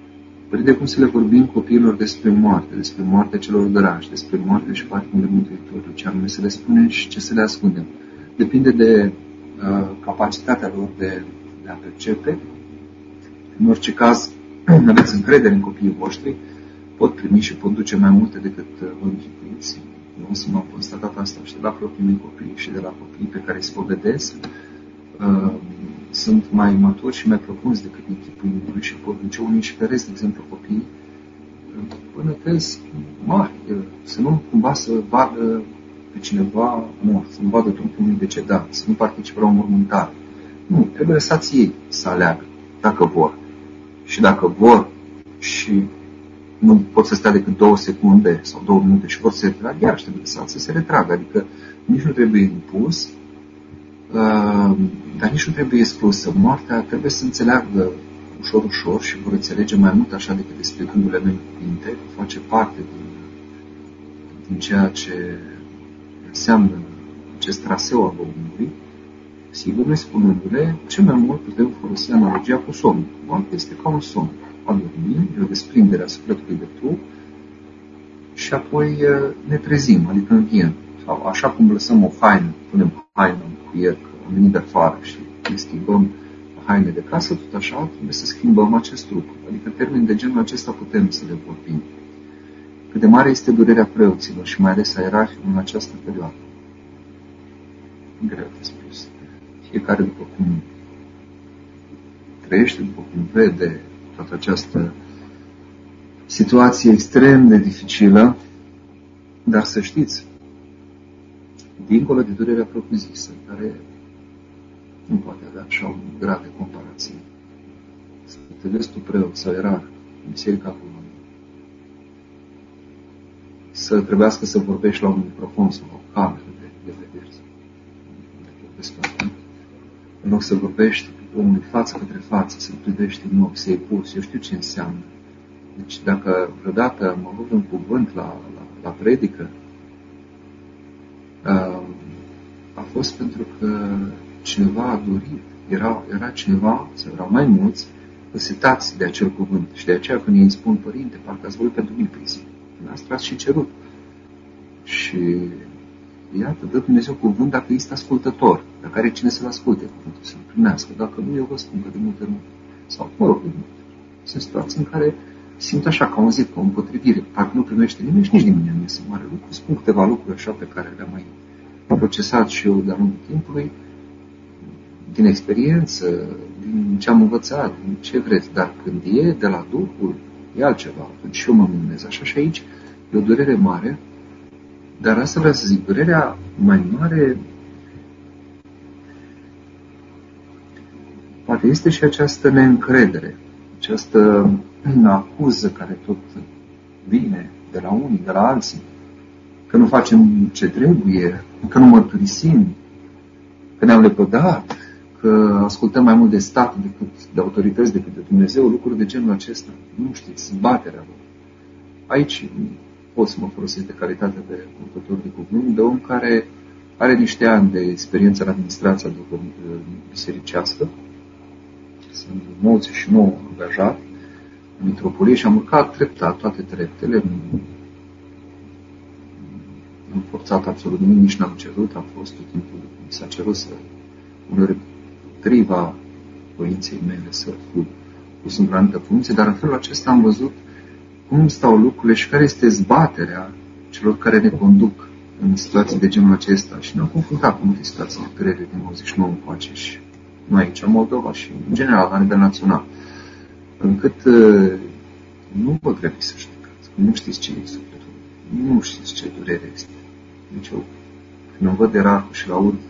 Părinte, cum să le vorbim copiilor despre moarte, despre moartea celor dragi, despre moartea și patimile Mântuitorului, ce anume să le spunem și ce să le ascundem. Depinde de uh, capacitatea lor de, de a percepe. În orice caz, aveți încredere în copiii voștri, pot primi și pot duce mai multe decât vă închipuiți. Eu să m-am constatat asta și de la proprii mei copii și de la copiii pe care îi spovedesc. Uh, sunt mai maturi și mai profunzi decât închipuim noi și pot duce unii și feresc, de exemplu, copiii până crezi mari, să nu cumva să vadă pe cineva mort, să nu vadă trupul unui decedat, să nu participe la o mormântare. Nu, trebuie lăsați ei să aleagă, dacă vor. Și dacă vor și nu pot să stea decât două secunde sau două minute și vor să se retragă, iar trebuie lăsați să se retragă. Adică nici nu trebuie impus, uh, dar nici nu trebuie exclusă. Moartea trebuie să înțeleagă ușor, ușor și vor înțelege mai mult așa decât explicându-le noi cuvinte, face parte din, din ceea ce înseamnă acest traseu al omului. Sigur, noi spunându-le, cel mai mult putem folosi analogia cu somnul. Moartea este ca un somn. Adormim, e o desprindere a sufletului de trup și apoi ne trezim, adică înviem. Sau așa cum lăsăm o haină, punem haină în cuier, că am venit de afară și ne schimbăm haine de casă, tot așa trebuie să schimbăm acest trup. Adică în termeni de genul acesta putem să le vorbim. Cât de mare este durerea preoților și mai ales a ierarhilor în această perioadă. Greu de spus. Fiecare după cum trăiește, după cum vede toată această situație extrem de dificilă, dar să știți, dincolo de durerea propriu-zisă, care nu poate avea așa un grad de comparație, să te vezi tu preot sau ierarh în biserica cuvântului, să trebuiască să vorbești la un microfon sau la o cameră de, de vedere, în loc să vorbești omului față către față, să-l privești în ochi, să-i pus, eu știu ce înseamnă. Deci dacă vreodată am avut un cuvânt la, la, la predică, a fost pentru că cineva a dorit, era, era cineva, sau erau mai mulți, setați de acel cuvânt. Și de aceea când ei îmi spun, părinte, parcă ați vorbit pentru mine pe zi. Asta ați și cerut. Și iată, dă Dumnezeu cuvânt dacă este ascultător, dacă are cine să-l asculte cuvântul, să-l primească. Dacă nu, eu vă spun că de multe nu. Sau, mă rog, de multe. Sunt situații în care simt așa, ca un zid, ca o împotrivire. Parcă nu primește nimeni și nici nimeni nu iese mare lucru. Spun câteva lucruri așa pe care le-am mai procesat și eu de-a lungul timpului, din experiență, din ce am învățat, din ce vreți. Dar când e de la Duhul, e altceva. Atunci și eu mă minunez. Așa și aici e o durere mare. Dar asta vreau să zic, durerea mai mare poate este și această neîncredere, această acuză care tot vine de la unii, de la alții, că nu facem ce trebuie, că nu mărturisim, că ne-am lepădat, că ascultăm mai mult de stat decât de autorități decât de Dumnezeu, lucruri de genul acesta. Nu știți, zbaterea lor. Aici pot să mă folosesc de calitate de purtător de cuvânt, de om care are niște ani de experiență în administrația bisericească. Sunt nouăzeci și nouă angajat în mitropolie și am urcat treptat toate treptele. Nu am forțat absolut nimic, nici n-am cerut, am fost tot timpul, mi s-a cerut să uneori triva voinței mele să fiu pus în anumită funcție, dar în felul acesta am văzut cum stau lucrurile și care este zbaterea celor care ne conduc în situații de genul acesta. Și ne-am confruntat cu multe situații grele din nouăzeci și nouă încoace și noi aici, în Moldova și în general, la nivel național. Încât nu vă grăbi să judecați, că nu știți ce e sufletul, nu știți ce durere este. Deci eu, când îmi văd ierarhul și la urmă,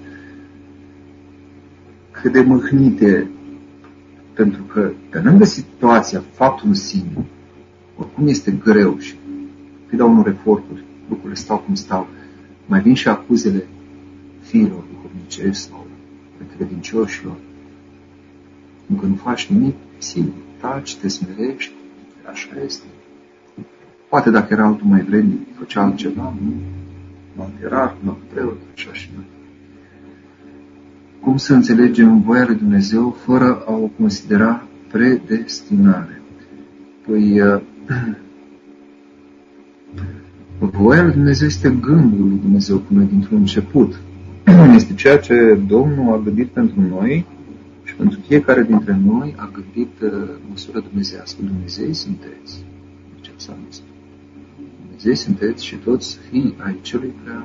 cât de mâhnite, pentru că pe lângă situația, faptul în sine, oricum este greu și cât dau unor eforturi, lucrurile stau cum stau, mai vin și acuzele fiilor duhovnicești sau credincioșilor. Încă nu faci nimic, sigur, taci, te smerești, așa este. Poate dacă era altul mai vrednic, făcea altceva, nu? Nu alt ierarh, nu alt preot, așa și noi. Cum să înțelegem voia lui Dumnezeu fără a o considera predestinare? Păi, voia lui Dumnezeu este gândul lui Dumnezeu cu noi dintr-un început. Este ceea ce Domnul a gândit pentru noi și pentru fiecare dintre noi a gândit uh, măsură dumnezeiască. Dumnezei sunteți, zice psalmistul. Dumnezei sunteți și toți fii ai celui prea.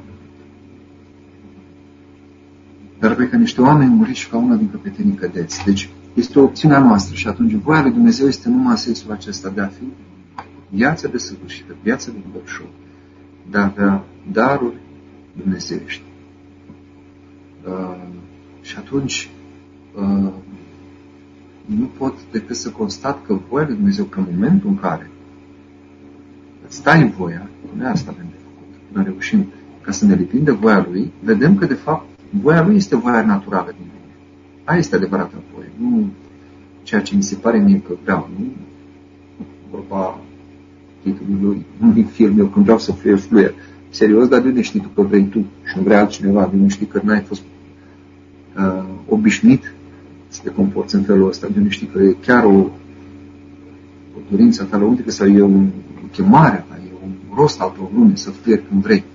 Dar pe că niște oameni muriți ca una din căpetenii cădeți. Deci este o opțiune a noastră și atunci voia lui Dumnezeu este numai în sensul acesta de a fi viața desăvârșită, viața din belșug, de a avea daruri dumnezeiești. Uh, și atunci uh, nu pot decât să constat că voia lui Dumnezeu, că în momentul în care îți stai voia, noi asta avem de făcut, până reușim ca să ne lipim de voia lui, vedem că de fapt voia lui este voia naturală din lume. Aia este adevărata voie, nu ceea ce mi se pare mie că vreau, nu vorba titlului lui, unui film, eu când vreau să fluier, fluier. Serios, dar de unde știi tu că vrei tu și nu vrea altcineva? De unde știi că n-ai fost uh, obișnuit să te comporți în felul ăsta? De unde știi că e chiar o, o dorință ta la unde, sau e un, o chemare ta, e un rost al tău în lume să fluieri când vrei.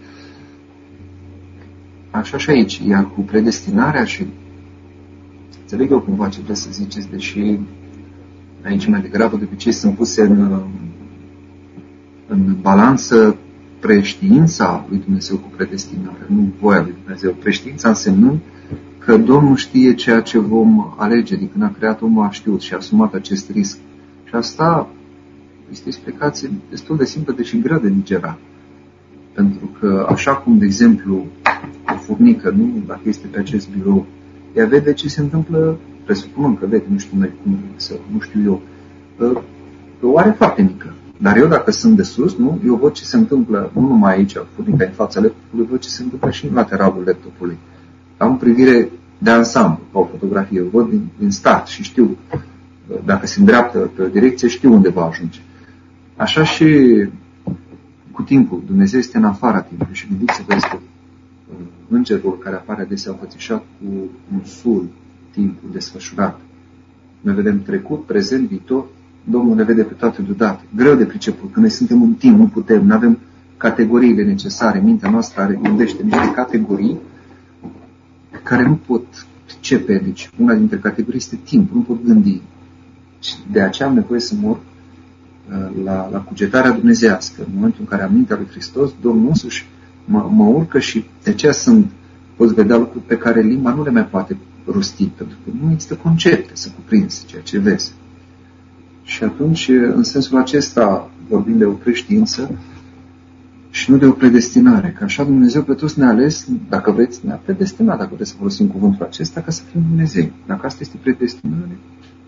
Așa și aici, iar cu predestinarea și înțeleg eu cumva ce vreți să ziceți, deși aici mai degrabă de obicei sunt puse în, în balanță preștiința lui Dumnezeu cu predestinarea, nu voia lui Dumnezeu. Preștiința însemnând că Domnul știe ceea ce vom alege, din când a creat omul a știut și a asumat acest risc. Și asta este o explicație destul de simplă, deși greu de digerat. Pentru că, așa cum, de exemplu, o furnică, nu, dacă este pe acest birou, ea vede ce se întâmplă, presupunând că vede, nu știu noi cum, sau nu știu eu, o are foarte mică. Dar eu, dacă sunt de sus, nu, eu văd ce se întâmplă, nu numai aici, furnica în fața laptopului, văd ce se întâmplă și în lateralul laptopului. Am privire de ansamblu, ca o fotografie, eu văd din, din start și știu, dacă se îndreaptă pe o direcție, știu unde va ajunge. Așa și cu timpul, Dumnezeu este în afara timpului și gândiți-vă, este îngerul care apare adesea înfățișat cu un sul, timpul desfășurat. Noi vedem trecut, prezent, viitor, Domnul ne vede pe toate deodată. Greu de priceput, că noi suntem un timp, nu putem, nu avem categoriile necesare. Mintea noastră are, gândește niște categorii care nu pot pricepe. Deci una dintre categorii este timp, nu pot gândi. Și de aceea am nevoie să mor la, la cugetarea dumnezeiască. În momentul în care am mintea lui Hristos, Domnul însuși mă, mă urcă și de aceea sunt, poți vedea lucruri pe care limba nu le mai poate rosti, pentru că nu există concepte să cuprinzi ceea ce vezi. Și atunci, în sensul acesta, vorbim de o preștiință și nu de o predestinare. Că așa Dumnezeu pe toți ne-a ales, dacă vreți, ne-a predestinat, dacă vreți să folosim cuvântul acesta, ca să fim Dumnezeu. Dacă asta este predestinare,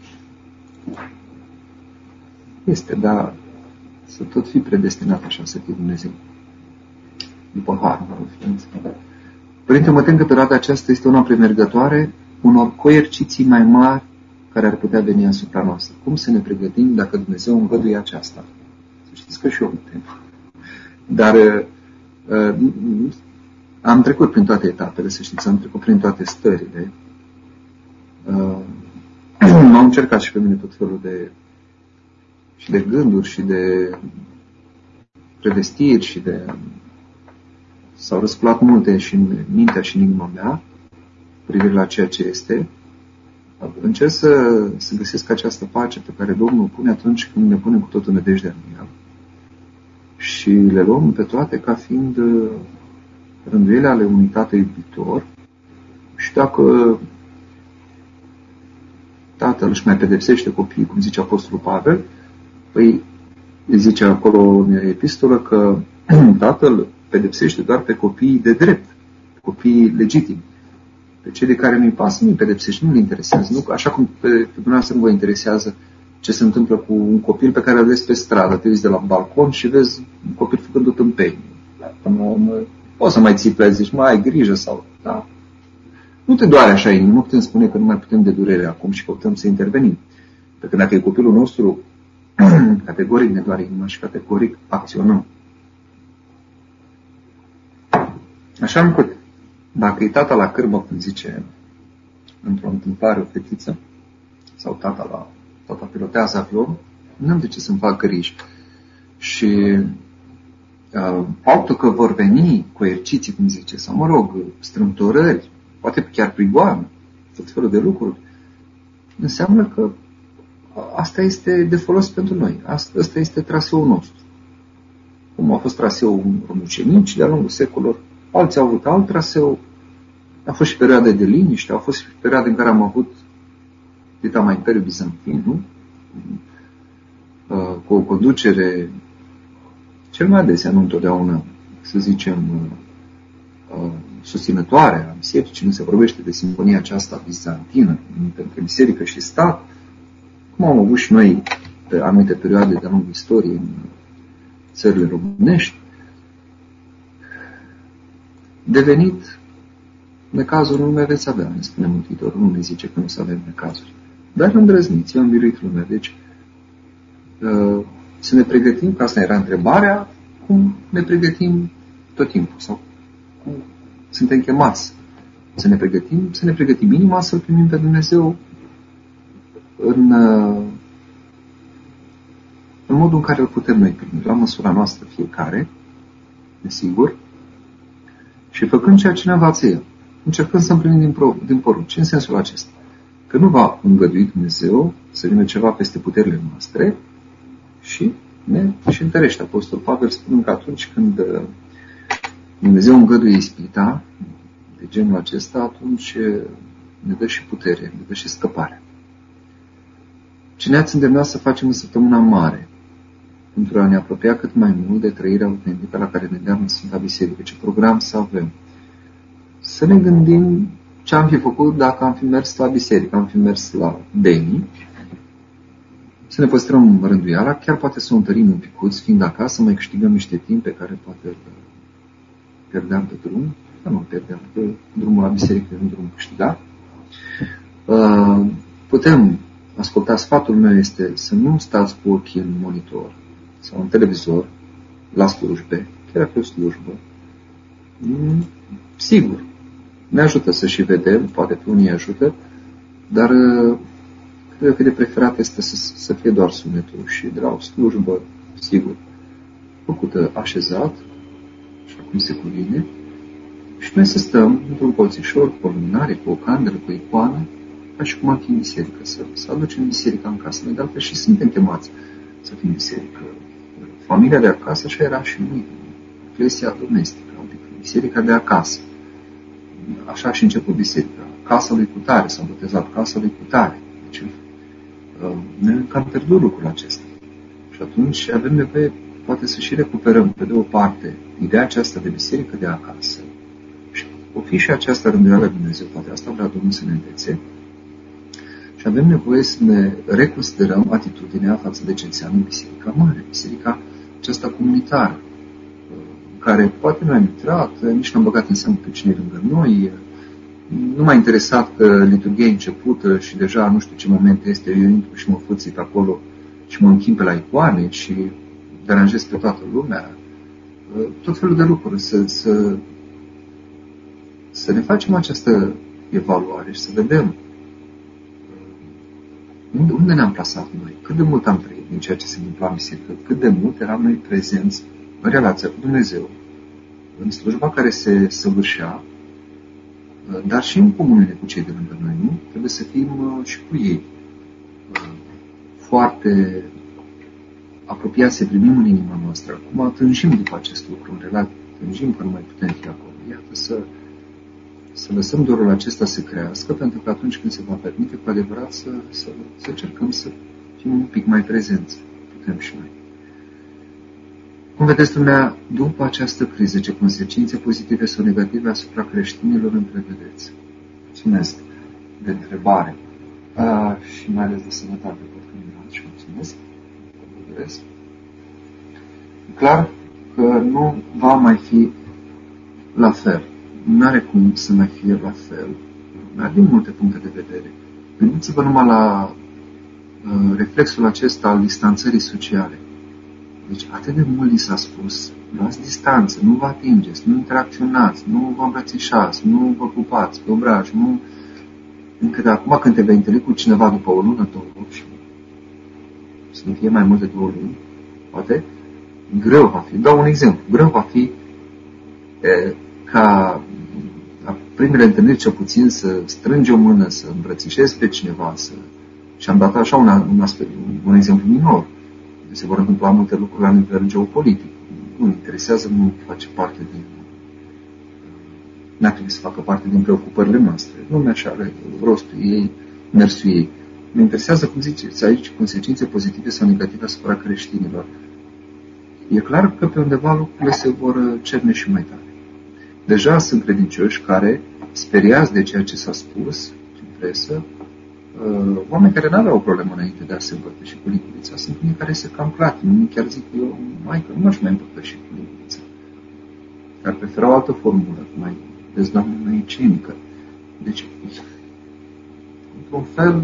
este, dar să tot fi predestinat așa să fie Dumnezeu. După har, mă rog, ființă. Părinte, mă tem că perioada aceasta este una premergătoare unor coerciții mai mari care ar putea veni asupra noastră. Cum să ne pregătim dacă Dumnezeu îngăduie aceasta? Să știți că și eu mă tem. Dar uh, am trecut prin toate etapele, să știți, am trecut prin toate stările. Uh, m-au încercat și pe mine tot felul de și de gânduri și de prevestiri și de s-au răsculat multe și în mintea și în inima mea privire la ceea ce este. Încerc să, să găsesc această pace pe care Domnul o pune atunci când ne punem cu totul nădejdea în ea. Și le luăm pe toate ca fiind rânduiele ale unui tată iubitor. Și dacă tatăl își mai pedepsește copiii, cum zice Apostolul Pavel, păi zice acolo în epistolă că tatăl pedepsește doar pe copiii de drept, copiii legitimi. Pe cei de care nu-i pasă, nu-i pedepsești, nu-i interesează. Nu? Așa cum pe, pe dumneavoastră nu vă interesează ce se întâmplă cu un copil pe care îl vezi pe stradă. Te uiți de la balcon și vezi un copil făcând-o tâmpeni. Poți să mai țiplezi, zici, mai ai grijă sau... Da. Nu te doare așa inima, nu putem spune că nu mai putem de durere acum și căutăm să intervenim. Pentru că dacă e copilul nostru, categoric ne doare inima și categoric acționăm. Așa încât, dacă e tata la cârmă, cum zice într-o întâmplare o fetiță, sau tata la tata pilotează avion, nu am de ce să-mi fac griji. Și uh, faptul că vor veni coerciții, cum zice, sau mă rog, strâmtorări, poate chiar prigoană, tot felul de lucruri, înseamnă că asta este de folos pentru noi. Asta, asta este traseul nostru. Cum a fost traseul mucenicii de-a lungul secolor, alții au avut alt traseu, a fost și perioade de liniște, au fost și perioade în care am avut dita mai Imperiul Bizantin, nu? Uh, cu o conducere cel mai adesea, nu întotdeauna, să zicem, uh, susținătoare a bisericii, nu se vorbește de simfonia aceasta bizantină între biserică și stat, cum am avut și noi pe anumite perioade de-a lungul istoriei în țările românești. Devenit necazuri nu mai veți avea, ne spune Mântuitorul, nu ne zice că nu să avem necazuri. Dar îndrăzniți, eu am biruit lumea. Deci, uh, să ne pregătim, că asta era întrebarea, cum ne pregătim tot timpul, sau cum suntem chemați să ne pregătim, să ne pregătim inima, să-L primim pe Dumnezeu în, uh, în modul în care îl putem noi primi, la măsura noastră fiecare, desigur, și făcând ceea ce ne învață El. Încercând să împlinim din, pro, din porunci. În sensul acesta. Că nu va îngădui Dumnezeu să vină ceva peste puterile noastre și ne și întărește. Apostol Pavel spune că atunci când Dumnezeu îngăduie ispita de genul acesta, atunci ne dă și putere, ne dă și scăpare. Ce ne-ați îndemnat să facem în săptămâna mare pentru a ne apropia cât mai mult de trăirea autentică la care ne îndeamnă Sfânta Biserică? Ce program să avem? Să ne gândim ce am fi făcut dacă am fi mers la biserică, am fi mers la Beni, să ne păstrăm rânduiala, chiar poate să o întărim un picuț, fiind acasă, mai câștigăm niște timp pe care poate îl pierdeam pe drum, dar nu pierdeam, că drumul la biserică e un drum câștigat. Putem asculta, sfatul meu este să nu stați cu ochii în monitor sau în televizor, la slujbe, chiar pe o slujbă. Sigur, ne ajută să și vedem, poate pe unii ajută, dar cred că de preferat este să, să fie doar sunetul și de la o slujbă, sigur, făcută așezat, așa cum se cuvine, și noi să stăm într-un colțișor, cu o luminare, cu o candelă, cu o icoană, ca și cum am fi în biserică, să, să aducem biserica în casă. Noi de altfel și suntem chemați să fim biserică. Familia de acasă așa era și noi, eclesia domestică, adică biserica de acasă. Așa și început biserica. Casa lui Cutare, s-a botezat casa lui Cutare. Deci, ne cam pierdut lucrul acesta. Și atunci avem nevoie, poate să și recuperăm, pe de o parte, ideea aceasta de biserică de acasă. Și o fi și aceasta rânduială de Dumnezeu, poate asta vrea Domnul să ne învețe. Și avem nevoie să ne reconsiderăm atitudinea față de ce înseamnă biserica mare, biserica aceasta comunitară, care poate nu am intrat, nici n-am băgat în seamă pe cine e lângă noi, nu m-a interesat că liturghia e începută și deja nu știu ce moment este, eu intru și mă fățit acolo și mă închin pe la icoane și deranjez pe toată lumea. Tot felul de lucruri. Să, să, să ne facem această evaluare și să vedem unde, unde ne-am plasat noi, cât de mult am trăit din ceea ce se întâmpla în biserică, cât de mult eram noi prezenți în relația cu Dumnezeu, în slujba care se săvârșea, dar și în comuniune cu cei de lângă noi, nu? Trebuie să fim și cu ei foarte apropiați, să primim în inima noastră. Acum tânjim după acest lucru, în relație, tânjim că nu mai putem fi acolo. Iată, să, să lăsăm dorul acesta să crească, pentru că atunci când se va permite, cu adevărat, să, să, să încercăm să fim un pic mai prezenți. Putem și noi. Cum vedeți, dumneavoastră, după această criză, ce consecințe pozitive sau negative asupra creștinilor întrevedeți? Mulțumesc de întrebare. A, și mai ales de sănătate, pot că mi și mulțumesc. Mulțumesc. E clar că nu va mai fi la fel. Nu are cum să mai fie la fel. Dar din multe puncte de vedere. Gândiți-vă numai la uh, reflexul acesta al distanțării sociale. Deci atât de mult li s-a spus, luați distanță, nu vă atingeți, nu interacționați, nu vă îmbrățișați, nu vă pupați pe obraj, nu... Încă de acum când te vei întâlni cu cineva după o lună, două, și să nu fie mai mult de două luni, poate, greu va fi. Dau un exemplu. Greu va fi e, ca la primele întâlniri cel puțin să strângi o mână, să îmbrățișezi pe cineva, să... și am dat așa un, un, aspect, un exemplu minor. Se vor întâmpla multe lucruri la nivel geopolitic. Nu interesează, nu face parte din... n-ar trebui să facă parte din preocupările noastre. Lumea așa are rostul ei, mersul ei. Mă interesează, cum ziceți aici, consecințe pozitive sau negative asupra creștinilor. E clar că pe undeva lucrurile se vor cerne și mai tare. Deja sunt credincioși care, speriați de ceea ce s-a spus în presă, oameni care n-aveau o problemă înainte de a se împărtăși cu lingurița. Sunt unii care se cam clatin, unii chiar zic eu, mai că nu m-aș mai împărtăși cu lingurița. Dar preferau altă formulă, mai deznamnă, mai cinică. Deci, într-un fel,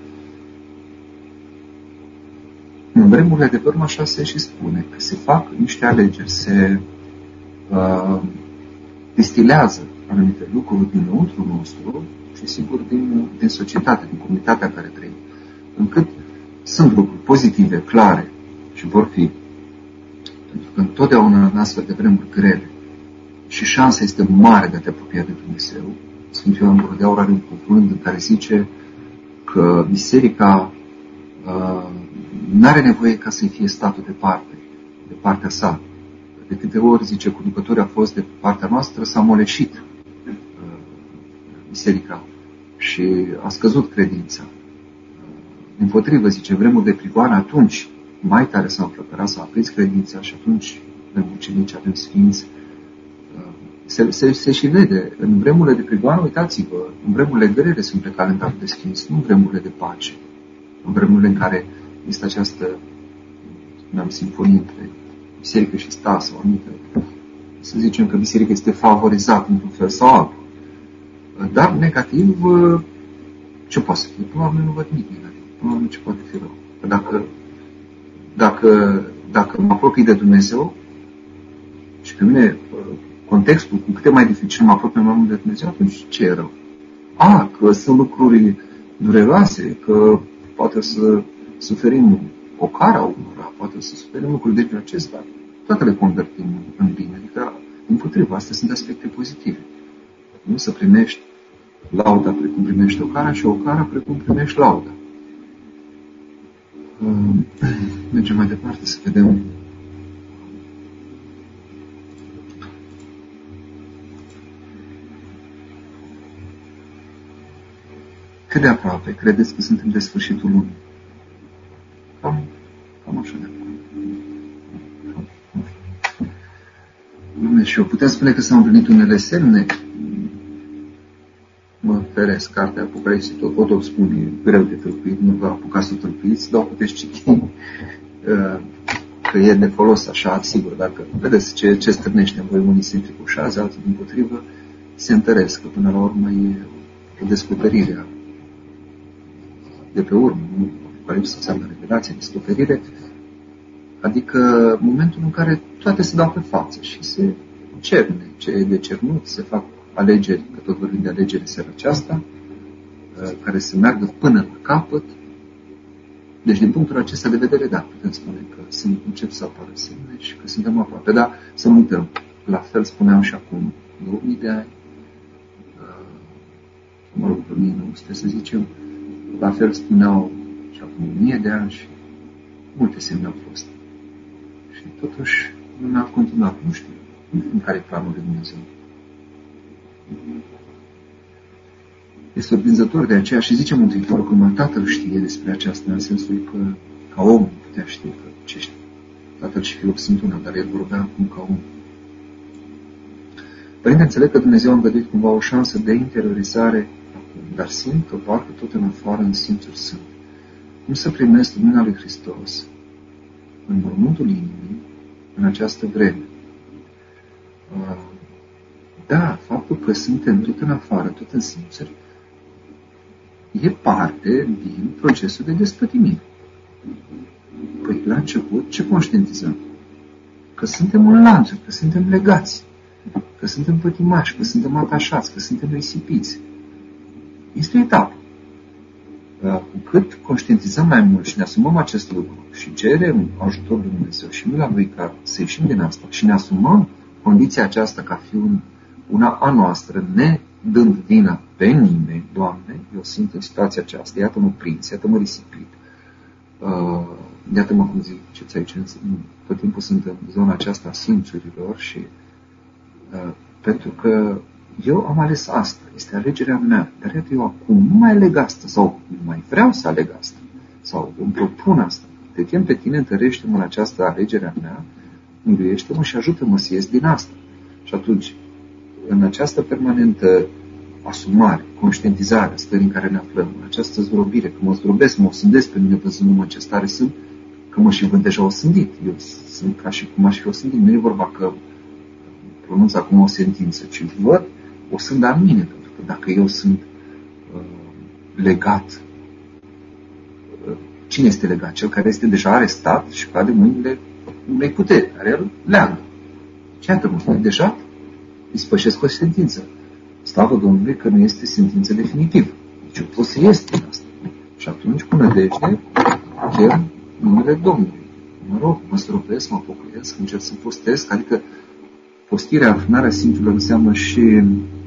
în vremurile de pe urmă așa se și spune, că se fac niște alegeri, se uh, distilează anumite lucruri dinăuntru nostru și sigur din, din societate, din comunitatea în care trăim. Încât sunt lucruri pozitive, clare și vor fi. Pentru că întotdeauna în astfel de vremuri grele și șansa este mare de a te apropia de Dumnezeu. Sfântul Ioan Gură de Aur are un cuvânt în care zice că biserica uh, nu are nevoie ca să-i fie statul de parte, de partea sa. De câte ori, zice, conducătorii a fost de partea noastră, s-a moleșit uh, biserica și a scăzut credința. Împotrivă, zice, vremuri de prigoană, atunci mai tare s-a înflăcărat, s-a aprins credința și atunci avem ucenici, avem sfinți. Se, se, se și vede. În vremurile de prigoană, uitați-vă, în vremurile grele sunt pe calendarul de sfinți, nu în vremurile de pace. În vremurile în care este această, spuneam, simfonie între biserică și stat sau anumită. Să zicem că biserica este favorizată într-un fel sau altul. Dar negativ, ce poate să fie? Până la urmă nu văd nimic negativ. Până la urmă ce poate fi rău? Că dacă, dacă, dacă mă apropii de Dumnezeu și pe mine contextul, cu cât e mai dificil mă apropii mai mult de Dumnezeu, atunci ce e rău? A, că sunt lucruri dureroase, că poate să suferim o cara unora, poate să suferim lucruri de genul acesta. Toate le convertim în bine. Adică, împotriva, astea sunt aspecte pozitive. Nu să primești lauda precum primești o cara și o cara precum primești lauda. Mergem mai departe să vedem. Cât de aproape credeți că suntem de sfârșitul lumii? Cam, cam așa de aproape. Și eu putem spune că s-au împlinit unele semne. Mă feresc, cartea Apocalipsei, tot, tot, tot spun, e greu de tâlcuit, nu vă apucați să tâlcuiți, dar puteți citi că e de folos așa, sigur, dacă vedeți ce, ce stârnește în voi, unii se întricușează, alții dimpotrivă, se întăresc, că până la urmă e o descoperire de pe urmă, nu? Apocalipsa înseamnă revelație, descoperire, adică momentul în care toate se dau pe față și se cerne, ce e de cernut, se fac alegeri, că tot vorbim de alegeri în seara aceasta, care se meargă până la capăt. Deci, din punctul acesta de vedere, da, putem spune că sunt, încep să apară semne și că suntem aproape. Dar să nu uităm, la fel spuneam și acum două mii de ani, mă rog, o mie nouă sute să zicem, la fel spuneau și acum o mie de ani și multe semne au fost. Și totuși, lumea a continuat, nu știu, în care e planul de Dumnezeu. Este surprinzător de aceea și zice Mântuitorul că numai Tatăl știe despre aceasta, în sensul că ca om putea ști că ce știe. Tatăl și Fiul sunt una, dar el vorbea acum ca om. Părinte, înțeleg că Dumnezeu a îngăduit cumva o șansă de interiorizare acum, dar simt că parcă tot în afară în simțuri sunt. Cum să primesc lumina lui Hristos în mormântul inimii în această vreme? Da, faptul că suntem tot în afară, tot în simțuri, e parte din procesul de despătimire. Păi, la început, ce conștientizăm? Că suntem în lanțuri, că suntem legați, că suntem pătimași, că suntem atașați, că suntem risipiți. Este o etapă. Cu cât conștientizăm mai mult și ne asumăm acest lucru și cerem ajutorul lui Dumnezeu și mila Lui ca să ieșim din asta și ne asumăm condiția aceasta ca fiind una a noastră, ne dând vina pe nimeni, Doamne, eu sunt în situația aceasta, iată-mă prins, iată-mă risipit, uh, iată-mă, cum ziceți aici, tot timpul sunt în zona aceasta a simțurilor și uh, pentru că eu am ales asta, este alegerea mea, dar iată eu acum nu mai aleg asta sau nu mai vreau să aleg asta sau îmi propun asta. Te chem pe tine, întărește-mă în această alegerea mea, miluiește-mă și ajută-mă să ies din asta. Și atunci, în această permanentă asumare, conștientizare a stării în care ne aflăm, în această zdrobire, că mă zdrobesc, mă osândesc pe mine văzându-mă în ce stare sunt, că mă și văd deja osândit. Eu sunt ca și cum aș fi osândit. Nu e vorba că pronunț acum o sentință, ci văd o sânda în mine, pentru că dacă eu sunt uh, legat, uh, cine este legat? Cel care este deja arestat și cade mâinile unei puteri, care îl leagă. Ce iată-mă, deja îi spășesc o sentință. Slavă Domnului că nu este sentință definitivă. Deci eu pot să ies din asta. Și atunci, cu nădejde, chiar numele Domnului. Mă rog, mă stropesc, mă pocăiesc, încerc să postesc, adică postirea, înfrânarea simțurilor înseamnă și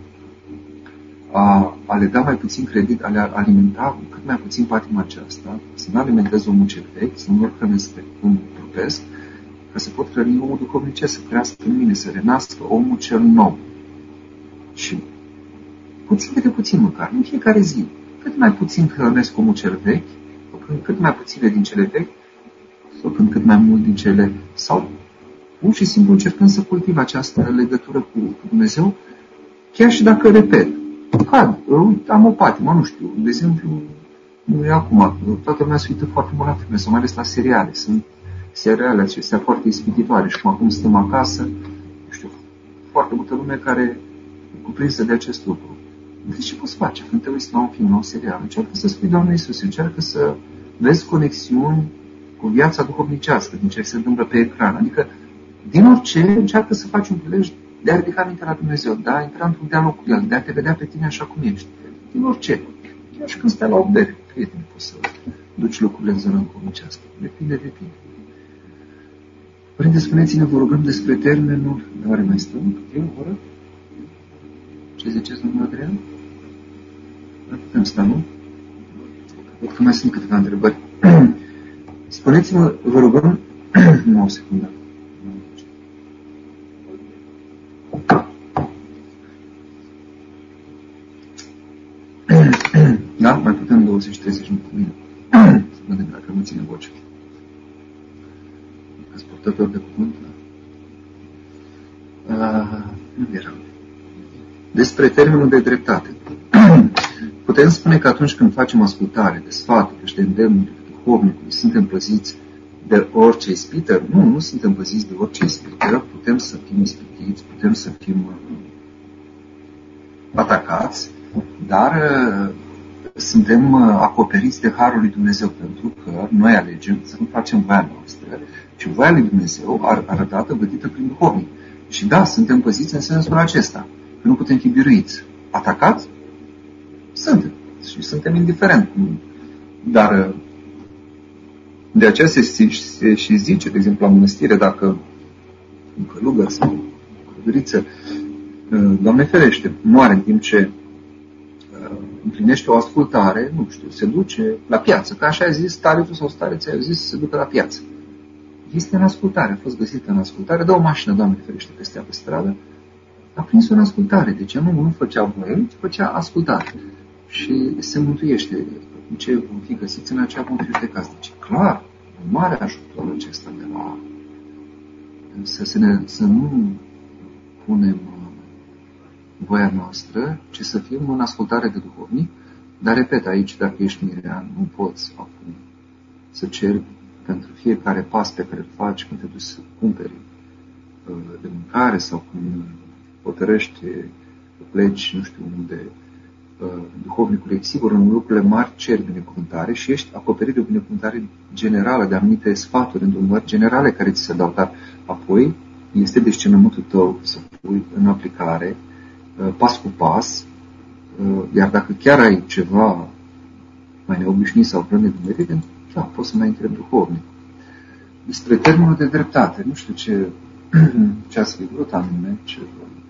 a, a le da mai puțin credit, a le alimenta cât mai puțin patima aceasta, să nu alimentez omul cel vechi, să nu-l hrănesc pe cum trupesc, ca să pot hrăni omul duhovnicesc, să crească în mine, să renască omul cel nou. Și puțin de puțin măcar, în fiecare zi, cât mai puțin hrănesc omul cel vechi, făcând cât mai puține din cele vechi, făcând cât mai mult din cele, sau pur și simplu încercând să cultiv această legătură cu, cu Dumnezeu, chiar și dacă repet, cad, am o patimă, nu știu, de exemplu, nu e acum, toată lumea se uită foarte mult la filme, sau mai ales la seriale, sunt seriale acestea foarte ispititoare și cum acum suntem acasă, nu știu, foarte multă lume care e cuprinsă de acest lucru. Deci ce poți face când te uiți la un film, la un serial? Încearcă să spui Doamne Iisuse, încearcă să vezi conexiuni cu viața duhovnicească, din ce se întâmplă pe ecran. Adică, din orice, încearcă să faci un prilej de a ridica mintea la Dumnezeu, de a intra într-un dialog cu El, de a te vedea pe tine așa cum ești. Din orice. Chiar și când stai la o bere, prieteni, poți să duci lucrurile în zona duhovnicească. Depinde de tine. Părinte, spuneți-ne, vă rugăm despre termenul, de oare mai stăm? Eu, vă rog? Ce ziceți, domnul Adrian? Mai putem sta, nu? Văd că mai sunt câteva întrebări. Spuneți-mă, vă rugăm, nu o secundă. Da? Mai putem douăzeci treizeci minute cu mine. Să vedem dacă nu ține voce. Ați purtător de cuvânt? Uh, nu eram. Despre termenul de dreptate. Putem spune că atunci când facem ascultare de sfaturi și de îndemnuri duhovnicului, suntem păziți de orice ispită? Nu, nu suntem păziți de orice ispită. Putem să fim ispitiți, putem să fim atacați, dar suntem acoperiți de Harul lui Dumnezeu, pentru că noi alegem să nu facem voia noastră, ci voia lui Dumnezeu arătată, vădită prin duhovnic. Și da, suntem păziți în sensul acesta, că nu putem fi biruiți. Atacați? Suntem. Și suntem indiferent. Dar de aceea se, se și zice, de exemplu, la mănăstire, dacă un călugăr sau o călugăriță, Doamne ferește, moare în timp ce împlinește o ascultare, nu știu, se duce la piață, că așa a zis starețul sau stareța, a zis să se ducă la piață. Este în ascultare, a fost găsită în ascultare, dă o mașină, Doamne ferește, peste pe stradă, a prins-o în ascultare. Deci nu, nu făcea voie, ci făcea ascultare. Și se mântuiește. În ce vom fi găsiți, în aceea vom fi judecați. Deci, clar, un mare ajutor acesta de la să, să, ne, să nu punem voia noastră, ci să fim în ascultare de duhovnic. Dar, repet, aici, dacă ești mirean, nu poți acum să ceri pentru fiecare pas pe care îl faci când te duci să cumperi de mâncare sau când hotărăști să pleci, nu știu unde, duhovnicului, sigur, în lucrurile mari ceri binecuvântare și ești acoperit de o binecuvântare generală, de anumite sfaturi, îndrumări generale care ți se dau, dar apoi este discernământul tău să pui în aplicare pas cu pas, iar dacă chiar ai ceva mai neobișnuit sau vreo nedumerire, da, pot să mai întreb duhovnic. Despre termenul de dreptate, nu știu ce, ce ați vrut anume, ce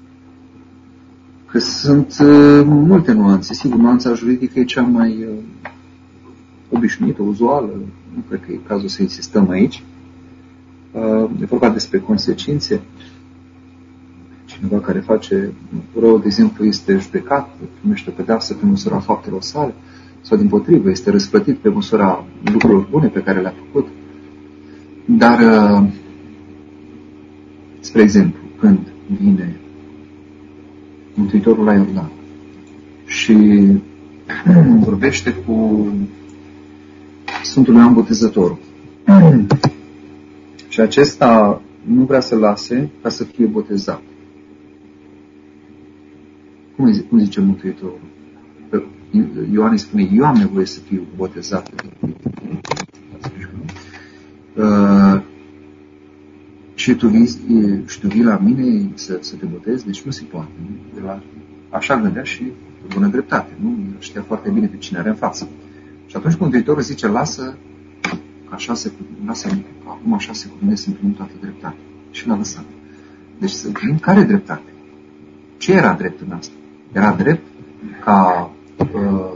că sunt uh, multe nuanțe. Sigur, nuanța juridică e cea mai uh, obișnuită, uzuală, nu cred că e cazul să insistăm aici. Uh, e vorba despre consecințe. Cineva care face rău, de exemplu, este judecat, primește o pedeapsă pe măsura faptelor sale, sau dimpotrivă, este răsplătit pe măsura lucrurilor bune pe care le-a făcut. Dar, uh, spre exemplu, când vine Mântuitorul la Iordan și vorbește cu Sfântul Ioan Botezătorul. Și acesta nu vrea să lase ca să fie botezat. Cum, zice, cum zice Mântuitorul? Ioan îi spune, eu am nevoie să fiu botezat. Uh, și tu vii, și tu vii la mine să, să te botezi? Deci nu se poate. Nu? La, așa gândea și de bună dreptate. Nu? Știa foarte bine pe cine are în față. Și atunci Mântuitorul zice, lasă, așa se, lasă acum așa se cuvenesc să împlinim toată dreptatea. Și l-a lăsat. Deci să împlinim care dreptate? Ce era drept în asta? Era drept ca uh,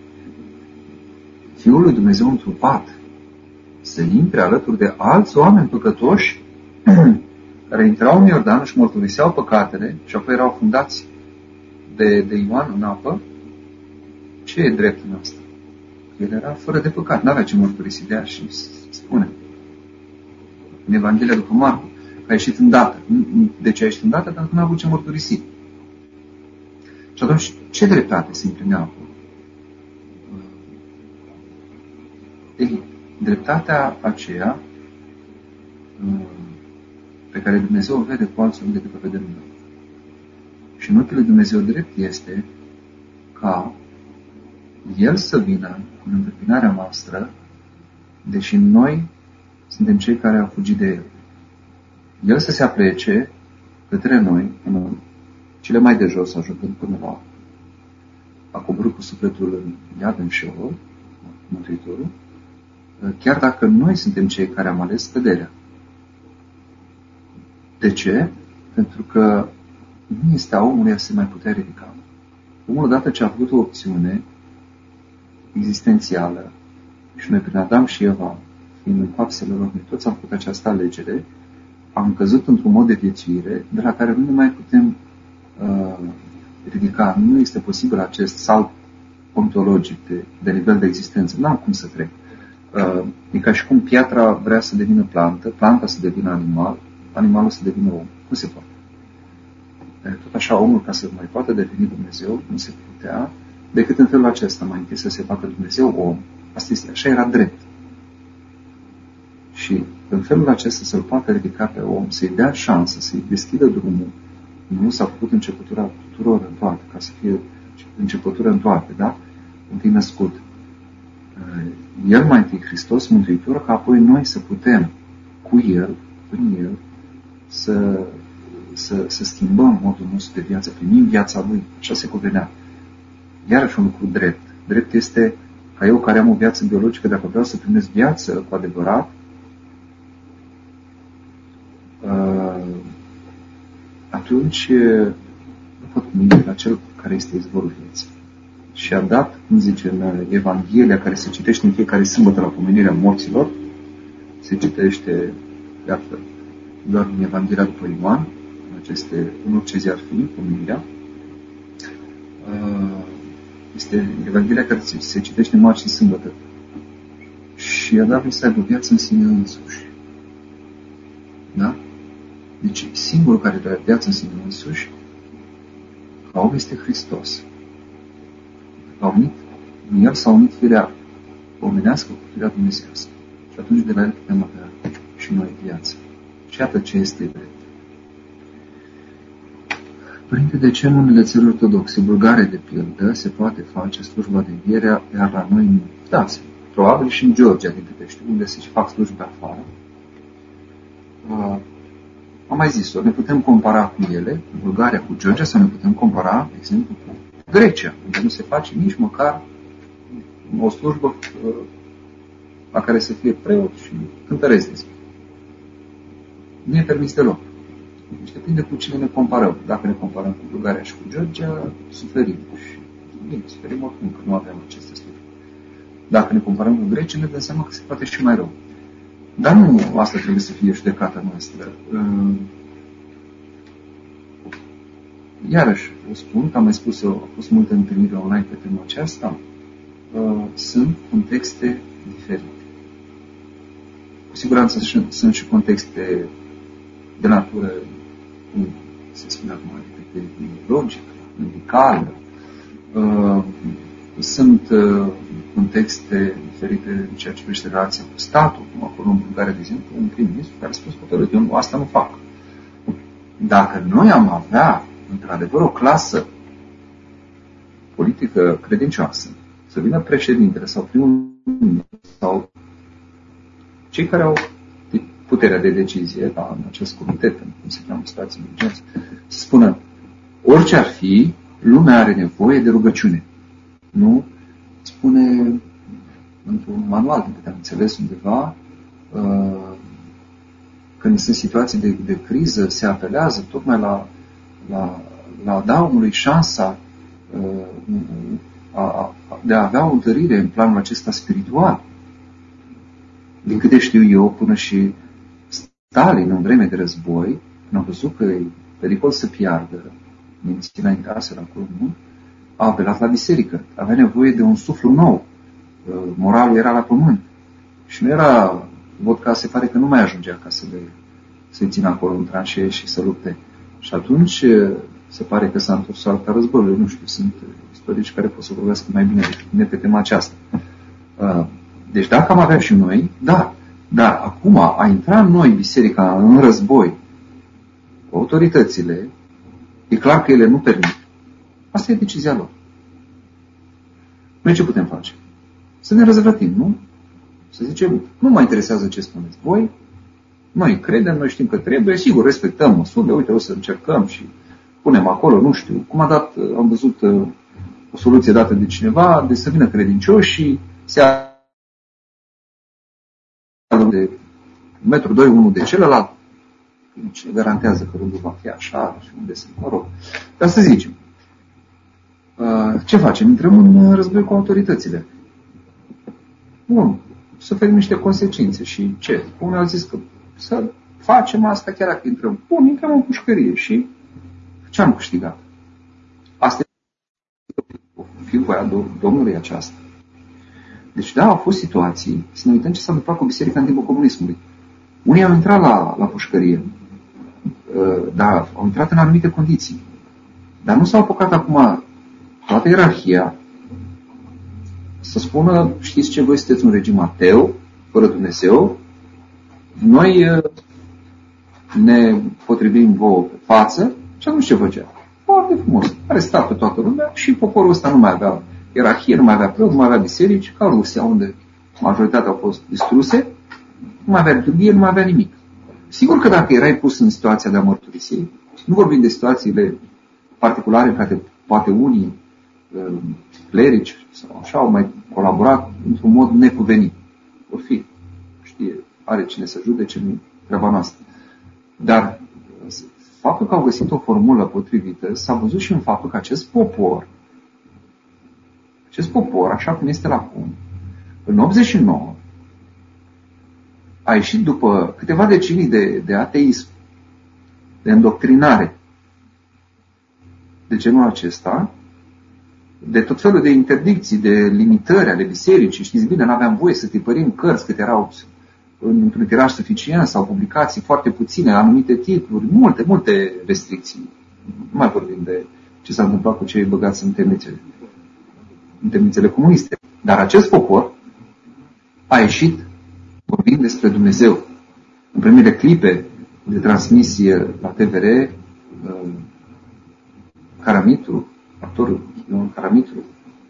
Fiul lui Dumnezeu întrupat să intre alături de alți oameni păcătoși care intrau în Iordan, își mărturiseau păcatele și apoi erau fundați de, de Ioan în apă. Ce e drept în asta? El era fără de păcat, n-avea ce mărturisi de ea și spune. În Evanghelia după Marcu, că a ieșit îndată. De ce a ieșit îndată? Pentru că nu a avut ce mărturisi. Și atunci, ce dreptate se împlinea acolo? Ei, dreptatea aceea pe care Dumnezeu o vede cu alții decât o vedem noi. Și în ochii lui Dumnezeu drept este ca El să vină în întâmpinarea noastră, deși noi suntem cei care au fugit de El. El să se aplece către noi, în cele mai de jos, ajungând până la a coborât cu sufletul în iad, în Sheol, Mântuitorul, chiar dacă noi suntem cei care am ales căderea. De ce? Pentru că nu este a omului a se mai putea ridica. Omul, odată ce a avut o opțiune existențială, și noi prin Adam și Eva, fiind în papsele lor, noi toți am făcut această alegere, am căzut într-un mod de viețuire de la care nu ne mai putem uh, ridica. Nu este posibil acest salt ontologic de, de nivel de existență. Nu am cum să trec. Uh, e ca și cum piatra vrea să devină plantă, planta să devină animal, animalul să devină om. Nu se poate. Tot așa, omul, ca să mai poată deveni Dumnezeu, nu se putea decât în felul acesta, mai întâi să se facă Dumnezeu om. Asta este, așa era drept. Și în felul acesta să-l poată ridica pe om, să-i dea șansă, să-i deschidă drumul. Nu s-a făcut începătura tuturor în toate, ca să fie începătură în toate, da? Întâi născut. El mai întâi, Hristos, Mântuitor, ca apoi noi să putem cu El, prin El, să, să, să schimbăm modul nostru de viață, primim viața Lui. Așa se cuvenea. Iarăși un lucru drept. Drept este ca eu care am o viață biologică, dacă vreau să primesc viață cu adevărat, atunci nu pot primi la Cel care este izvorul vieții. Și a dat, cum zice în Evanghelia, care se citește în fiecare sâmbătă la pomenirea morților, se citește, iată, doar în Evanghelia după Ioan, aceste, în orice zi ar fi, pomenirea, este Evanghelia care se citește în marți și sâmbătă. Și a dat lui să aibă viață în sine însuși. Da? Deci singurul care are viață în sine însuși, ca om, este Hristos. A unit, în El s-a unit firea omenească cu firea dumnezeiască. Și atunci de la El putem avea și noi viață. Și iată ce este drept. Părinte, de ce în unele țări ortodoxe, Bulgare de pildă, se poate face slujba de înviere, iar la noi nu? Da, probabil și în Georgia, din câte știu, unde se fac slujbe afară. Uh, am mai zis-o, ne putem compara cu ele, Bulgaria cu Georgia, sau ne putem compara, de exemplu, cu Grecia, unde nu se face nici măcar o slujbă la care să fie preot și cântăresc despre. Nu e permis deloc. Deci depinde cu cine ne comparăm. Dacă ne comparăm cu Bulgaria și cu Georgia, suferim. Și bine, suferim oricum că nu avem aceste slujbe. Dacă ne comparăm cu grecii, ne dăm seama că se poate și mai rău. Dar nu asta trebuie să fie judecata noastră. Iarăși, o spun, că am mai spus, au fost multe întâlniri online pe tema aceasta, sunt contexte diferite. Cu siguranță sunt și contexte de natură, cum se spune acum, ideologică, medicală. Sunt contexte diferite în ceea ce privește relația cu statul, cum acolo în Bulgaria, de exemplu, un prim-ministru care a spus hotărât, eu asta nu fac. Dacă noi am avea, într-adevăr, o clasă politică credincioasă, să vină președintele sau primul ministru sau cei care au puterea de decizie la, în acest comitet, cum se cheamă, situații de urgență, să spună, orice ar fi, lumea are nevoie de rugăciune. Nu spune într-un manual, din câte am înțeles undeva, când sunt situații de, de criză, se apelează tocmai la, la, la a da omului șansa a, a, de a avea o întărire în planul acesta spiritual. Din câte știu eu, până și Stalin, în vreme de război, când a văzut că e pericol să piardă, minții înaintaseră acolo, nu? A apelat la biserică. Avea nevoie de un suflu nou. Moralul era la pământ. Și nu era, vodka se pare că nu mai ajungea ca să le să-i țină acolo în tranșee și să lupte. Și atunci se pare că s-a întors alta războiului. Nu știu, sunt istorici care pot să vorbească mai bine decât mine pe tema aceasta. Deci dacă am avea și noi, da. Dar acum a intra noi, biserica, în război cu autoritățile, e clar că ele nu permit. Asta e decizia lor. Noi ce putem face? Să ne răzvrătim, nu? Să zicem, nu mă interesează ce spuneți voi, noi credem, noi știm că trebuie, sigur, respectăm măsurile, uite, o să încercăm și punem acolo, nu știu, cum a dat, am văzut o soluție dată de cineva, de să vină credincioși și se de metru doi unul de celălalt. Cine garantează că rândul va fi așa și unde sunt, mă rog. Dar să zicem, ce facem? Intrăm în război cu autoritățile. Bun, suferim niște consecințe. Și ce? Unii au zis că să facem asta chiar dacă intrăm. Bun, intrăm în pușcărie și ce am câștigat? Asta e fiu voia Domnului aceasta. Deci da, au fost situații, să ne uităm ce s-a întâmplat cu biserica în timpul comunismului. Unii au intrat la, la pușcărie, dar au intrat în anumite condiții. Dar nu s-au apucat acum toată ierarhia să spună, știți ce, voi sunteți un regim ateu, fără Dumnezeu, noi ne potrivim vouă pe față și atunci ce făcea? Foarte frumos. Arestat pe toată lumea și poporul ăsta nu mai avea ierarhie, nu mai avea preot, nu mai avea biserici, ca Rusia, unde majoritatea au fost distruse, nu mai avea liturghie, nu mai avea nimic. Sigur că dacă erai pus în situația de a mărturisi, nu vorbim de situațiile particulare în care poate unii clerici sau așa au mai colaborat într-un mod necuvenit. O fi, știe, are cine să judece, nu treaba noastră. Dar faptul că au găsit o formulă potrivită s-a văzut și în faptul că acest popor, acest popor, așa cum este la acum, în optzeci și nouă, a ieșit după câteva decenii de, de ateism, de îndoctrinare de genul acesta, de tot felul de interdicții, de limitări ale bisericii. Știți bine, nu aveam voie să tipărim cărți câte erau într-un tiraj suficient sau publicații foarte puține, anumite titluri, multe, multe restricții. Nu mai vorbim de ce s-a întâmplat cu cei băgați în temnițele, în temnițele comuniste. Dar acest popor a ieșit vorbind despre Dumnezeu. În primele clipe de transmisie la T V R, Caramitru, actorul Ion Caramitru,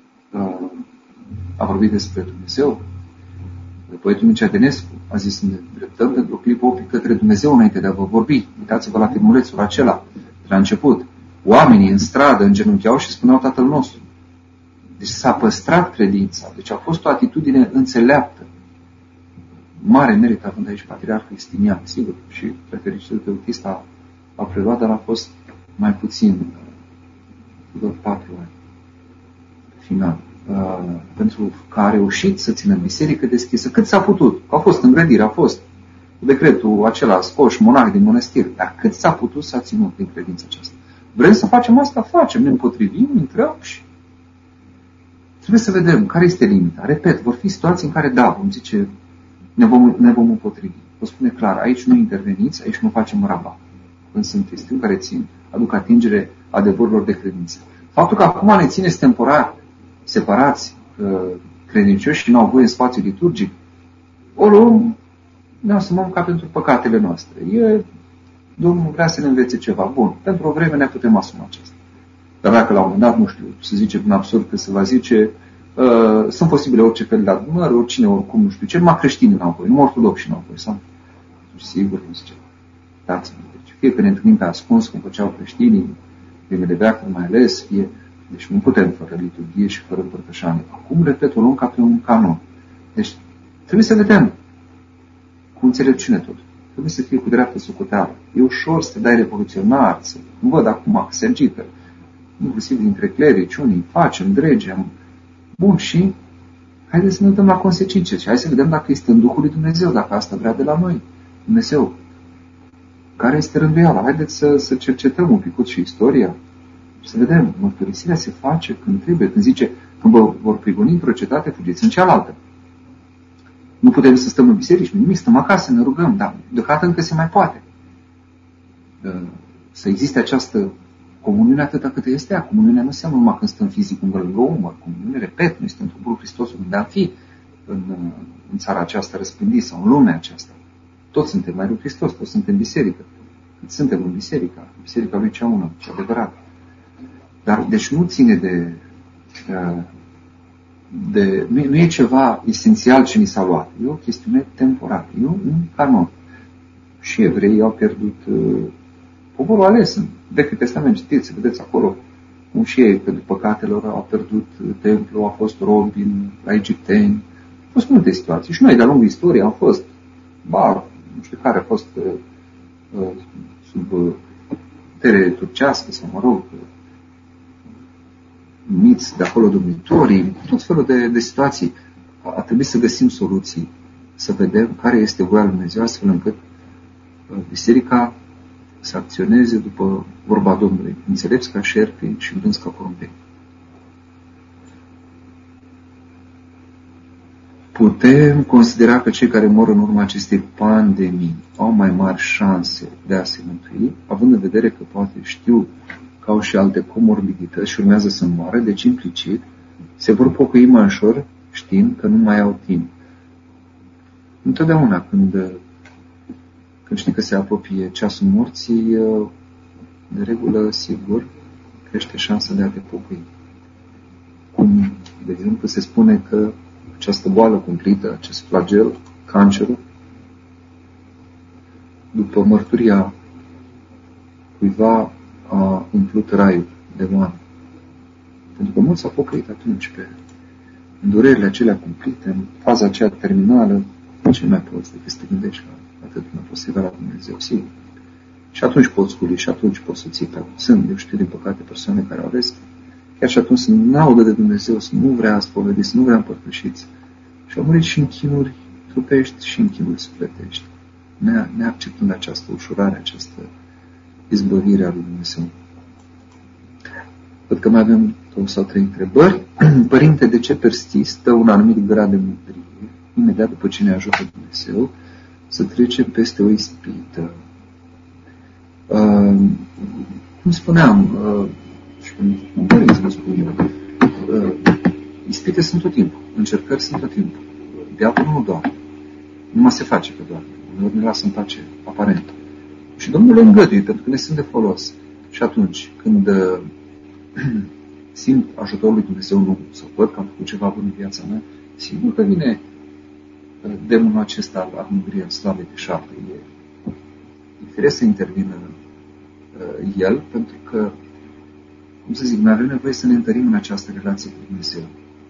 a vorbit despre Dumnezeu. Poetul Mircea Denescu a zis, ne dreptăm pentru o clipă opic către Dumnezeu înainte de a vă vorbi. Uitați-vă la filmulețul acela de la început. Oamenii în stradă îngenuncheau și spuneau Tatăl nostru. Deci s-a păstrat credința. Deci a fost o atitudine înțeleaptă. Mare merit având aici Patriarhul Justinian, sigur, și prefericitul Teotist a, a preluat, dar a fost mai puțin, doar patru ani, final, uh, pentru că a reușit să țină biserică deschisă cât s-a putut. A fost îngrădire, a fost decretul acela, scoși monah din mănăstiri, dar cât s-a putut s-a ținut din credința aceasta. Vrem să facem asta? Facem, ne împotrivim, intrăm și trebuie să vedem care este limita. Repet, vor fi situații în care, da, vom zice, ne vom, ne vom împotrivi. Vă spune clar, aici nu interveniți, aici nu facem rabat. Când sunt chestiuni care țin, aduc atingere adevărurilor de credință. Faptul că acum ne țineți temporar separați, credincioși și nu au voie în spațiu liturgic, o luăm, ne asumăm ca pentru păcatele noastre. E, Domnul vrea să ne învețe ceva bun. Pentru o vreme ne putem asuma aceasta. Dar dacă la un moment dat, nu știu, să zice un absurd că se va zice, uh, sunt posibile orice fel de adunări, oricine, oricum, nu știu ce, numai creștini n-au voie, numai ortodoxi n-au voie. Sau, sigur, nu zice, dați-mă. Deci, fie că ne întâlnim pe ascuns, cum făceau creștinii, primele veacuri mai ales, fie, deci nu putem fără liturghie și fără împărtășanie. Acum, repet, o luăm ca pe un canon. Deci, trebuie să vedem cu înțelepciune tot. Trebuie să fie cu dreaptă socoteală. E ușor să te dai revoluționar, să nu văd acum că se agită. Inclusiv dintre clerici, unii facem, dregem. Bun, și haideți să ne uităm la consecințe și hai să vedem dacă este în Duhul lui Dumnezeu, dacă asta vrea de la noi. Dumnezeu, care este rânduiala? Haideți să, să cercetăm un pic și istoria și să vedem. Mărturisirea se face când trebuie, când zice, când vă vor prigoni într-o cetate, fugiți în cealaltă. Nu putem să stăm în biserici, nimic, stăm acasă, ne rugăm, dar deocamdată încă se mai poate. Să existe această comuniune atâta cât este ea. Comuniunea nu înseamnă numai când stăm fizic un lângă umăr. Comuniune, repet, noi suntem trupul Hristos unde am fi în, în țara aceasta răspândită sau în lumea aceasta. Toți suntem mai lui Hristos, toți suntem biserică. Cât suntem în biserica, biserica lui cea una, cea adevărată. Dar, deci nu ține de... de nu, nu e ceva esențial ce ni s-a luat. E o chestiune temporară. E un canon. Și evreii au pierdut poporul ales în Vechiul Testament, știți, vedeți acolo cum și ei, pentru păcatele lor, au pierdut templul, au fost robi la egipteni. Au fost multe situații. Și noi, de-a lungul istoriei, am fost bar, nu știu care a fost uh, sub uh, putere turcească, sau mă rog, uh, miți de acolo domnitorii, tot felul de, de situații. A trebuit să găsim soluții, să vedem care este voia lui Dumnezeu, astfel încât uh, biserica să acționeze după vorba Domnului, înțelepți ca șerpi și vânți ca porumbei. Putem considera că cei care mor în urma acestei pandemii au mai mari șanse de a se mântui, având în vedere că poate știu că au și alte comorbidități și urmează să moară, deci implicit se vor pocăi mai ușor știind că nu mai au timp. Întotdeauna când Când știi că se apropie ceasul morții, de regulă, sigur, crește șansa de a te pocăi. Cum, de exemplu, se spune că această boală cumplită, acest flagel, cancerul, după mărturia cuiva a umplut raiul de oameni. Pentru că mulți s-au pocăit atunci pe durerile acelea cumplite, în faza aceea terminală, ce mai poți decât să te gândești la atât nu poți să la Dumnezeu, sigur. Și atunci poți sculi, și atunci poți să ții pe sunt, eu știu, din păcate, persoane care au rest, chiar și atunci să nu audă de Dumnezeu, să nu vrea spovediți, să nu vrea împărtășiți. Și au murit și în chinuri trupești și în chinuri sufletești, neacceptând această ușurare, această izbăvire a lui Dumnezeu. Văd că mai avem două sau trei întrebări. Părinte, de ce persistă un anumit grad de mândrie imediat după ce ne ajută Dumnezeu să trecem peste o ispită? Uh, cum spuneam, uh, și cum părinți vă spun eu, uh, ispite sunt tot timpul, încercări sunt tot timpul. Diavolul nu doar. Numai se face că doar. Nu ne lasă în pace, aparent. Și Domnul îl îngăduie, pentru că ne sunt de folos. Și atunci, când uh, simt ajutorul lui Dumnezeu nu, sau văd că am făcut ceva bun în viața mea, sigur că vine demonul acesta al mângâriei, al slavei de șapte. E, e firesc să intervină uh, el, pentru că cum să zic, noi avem nevoie să ne întărim în această relație cu Dumnezeu.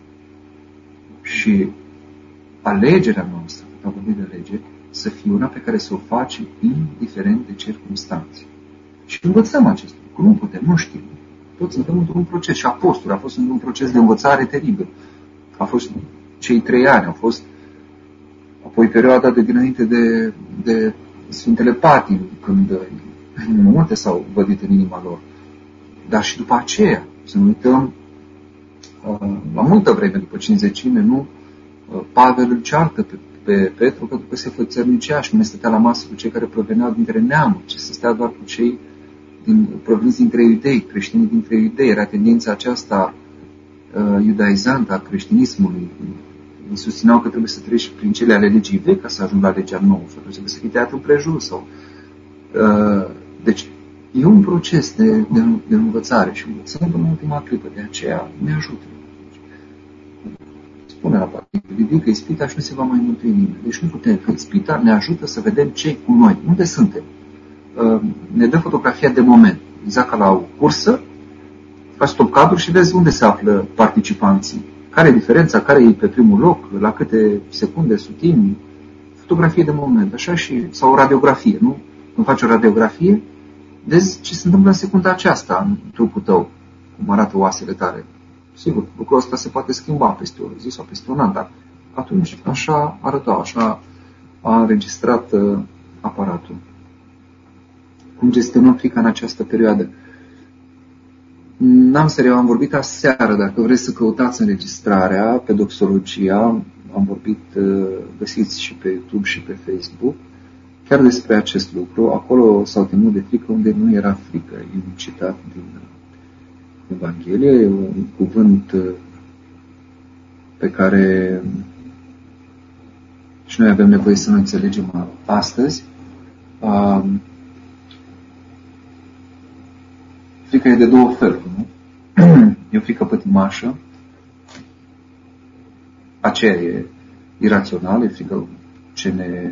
Și alegerea noastră, a vorbit de lege, să fie una pe care să o faci indiferent de circunstanțe. Și învățăm acest lucru. Nu putem, nu știm. Toți suntem într-un proces. Și apostolul a fost într-un proces de învățare teribil. A fost cei trei ani, au fost apoi perioada de dinainte de, de Sfintele Patimi, când multe s-au vădit în inima lor. Dar și după aceea, să nu uităm, la multă vreme, după cincizecime, nu, Pavel îl ceartă pe, pe Petru pentru că se fățărnicea și nu stătea la masă cu cei care proveneau dintre neamuri, ci se stea doar cu cei din, proveniți dintre iudei, creștinii dintre iudei. Era tendința aceasta uh, iudaizantă a creștinismului. Îi susțineau că trebuie să treci prin cele ale legii vechi ca să ajungi la legea nouă și atunci trebuie să fii tăiat împrejur. Sau, uh, deci, e un proces de, de, de învățare și învățăm în ultima clipă, de aceea ne ajută. Spune la practic, ridică ispita și nu se va mai mântui nimeni. Deci nu putem, că ispita ne ajută să vedem ce cu noi, unde suntem. Ne dă fotografia de moment. Exact ca la o cursă, faci stop cadru și vezi unde se află participanții. Care e diferența, care e pe primul loc, la câte secunde, sutimi. Fotografie de moment, așa și, sau o radiografie, nu? Când faci o radiografie, vezi ce se întâmplă în secunda aceasta în trupul tău, cum arată oasele tale. Sigur, lucrul ăsta se poate schimba peste o zi sau peste un an, dar atunci așa arăta, așa a înregistrat uh, aparatul. Cum gestionăm frica în această perioadă? N-am să eu, am vorbit aseară, dacă vreți să căutați înregistrarea pe doxologia, am vorbit, uh, găsiți și pe YouTube și pe Facebook, chiar despre acest lucru. Acolo s-au temut de frică unde nu era frică. E un citat din Evanghelie, un cuvânt pe care și noi avem nevoie să nu înțelegem astăzi. Frica e de două feluri, nu? E o frică pătimașă, aceea e irațională, e frică ce ne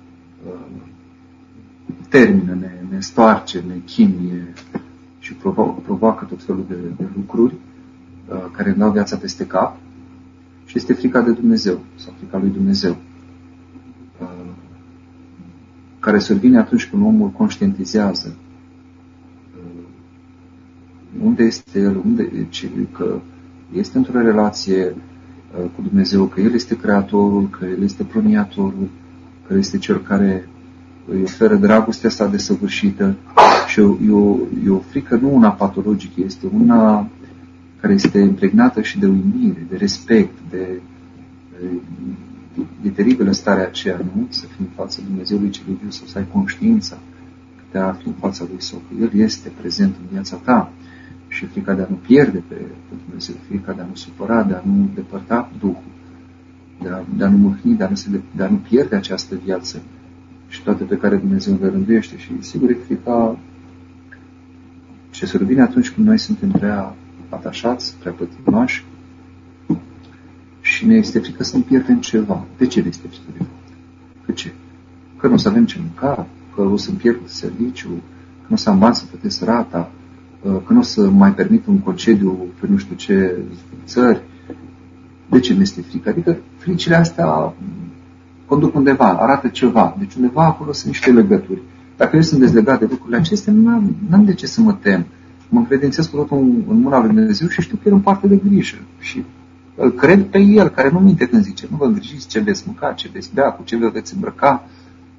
termină, ne, ne stoarce, ne chinuie și provo- provoacă tot felul de, de lucruri uh, care îmi dau viața peste cap. Și este frica de Dumnezeu sau frica lui Dumnezeu, uh, care survine atunci când omul conștientizează uh, unde este el, unde ce, că este într-o relație uh, cu Dumnezeu, că El este Creatorul, că El este Proniatorul, că El este Cel care îi oferă dragostea sa desăvârșită. Și e o, e o frică nu una patologică, este una care este impregnată și de uimire, de respect, de, de, de teribilă starea aceea, nu? Să fii în fața Dumnezeului celui viu, sau să ai conștiința că te afli în fața Lui sau că El este prezent în viața ta. Și frica de a nu pierde pe, pe Dumnezeu, frica de a nu supăra, de a nu depărta Duhul, de a, de a nu mâhni, de a nu, se, de a nu pierde această viață și toate pe care Dumnezeu le rânduiește. Și sigur e frica ce survine atunci când noi suntem prea atașați, prea pătimași și ne este frică să nu pierdem ceva. De ce ne este frică de fapt? Că ce? Că nu o să avem ce mânca, că o să-mi pierd serviciu, că nu o să am bani să plătesc rata, că nu o să mai permit un concediu pe nu știu ce țări. De ce ne este frică? Adică fricile astea conduc undeva, arată ceva. Deci undeva acolo sunt niște legături. Dacă eu sunt dezlegat de lucrurile acestea, nu am, n-am de ce să mă tem. Mă încredințez cu totul în, în mâna lui Dumnezeu și știu că El în parte de grijă. Și îl cred pe El, care nu minte când zice, nu vă îngrijiți ce veți mânca, ce veți bea, cu ce vă veți îmbrăca.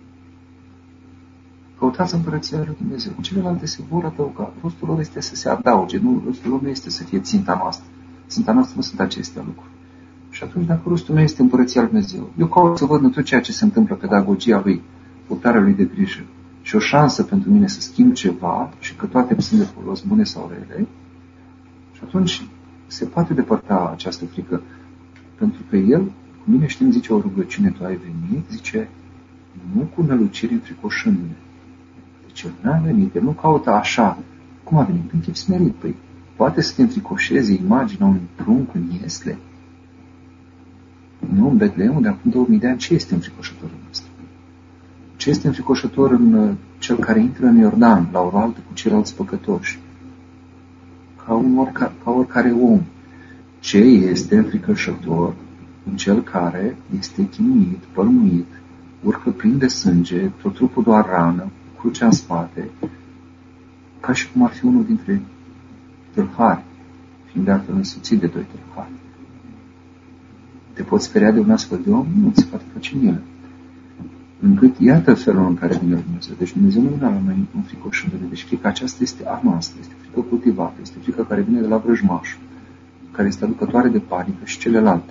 Căutați împărăția lui Dumnezeu. Celelalte se vor adăuga. Rostul lor este să se adauge. Nu, rostul lor nu este să fie ținta noastră. Ținta noastră nu sunt acestea lucruri. Și atunci, dacă rostul meu este împărăția lui Dumnezeu, eu caut să văd în tot ceea ce se întâmplă, pedagogia lui, purtarea lui de grijă și o șansă pentru mine să schimb ceva și că toate sunt de folos, bune sau rele, și atunci se poate depărta această frică. Pentru că El, cu mine știm, zice o rugăciune, tu ai venit, zice, nu cu năluciri înfricoșându-ne. Deci El n-a venit, El nu caută așa. Cum a venit? În chip smerit. Păi, poate să te înfricoșeze imaginea unui prunc în iesle? Nu, în Betleemul de acum două mii de ani, ce este înfricoșător în asta? Ce este înfricoșător în cel care intră în Iordan, la oaltă cu ceilalți păcătoși? ca, un oricare, ca oricare om. Ce este înfricoșător în cel care este chinuit, pălmuit, urcă plin de sânge, tot trupul doar rană, crucea în spate, ca și cum ar fi unul dintre tâlhari, fiind de altfel însuțit de doi tâlhari. Te poți speria de un astfel de om? Nu, ți poate face milă. Încât iată felul în care vine Dumnezeu. Deci Dumnezeu nu vine la noi în frică și în Deci frica aceasta este a noastră, este frică cultivată, este frica care vine de la vrăjmașul, care este aducătoare de panică și celelalte.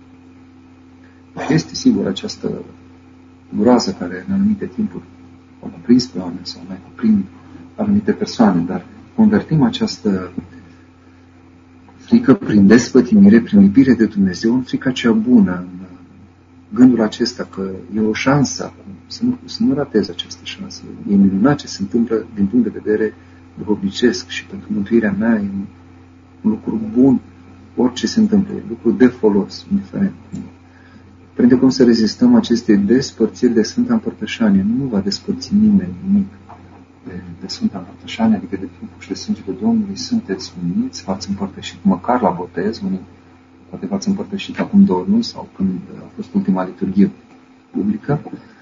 Și este sigur această groază care în anumite timpuri au cuprins pe oameni sau mai cuprind anumite persoane, dar convertim această frică prin despătimire, prin iubire de Dumnezeu, în frica cea bună, în gândul acesta că e o șansă acum, să nu, să nu ratez această șansă. E minunat ce se întâmplă din punct de vedere duhovnicesc și pentru mântuirea mea e un, un lucru bun, orice se întâmplă, e un lucru de folos, indiferent. Prinde cum să rezistăm aceste despărțiri de Sfânta Împărtășanie. Nu va despărți nimeni nimic de, de Sfânta Împărtășanie, adică de trupul și de sângele Domnului. Sunteți uniți, v-ați împărtășit măcar la botez, unii poate v-ați împărtășit acum două luni sau când a fost ultima liturghie publică.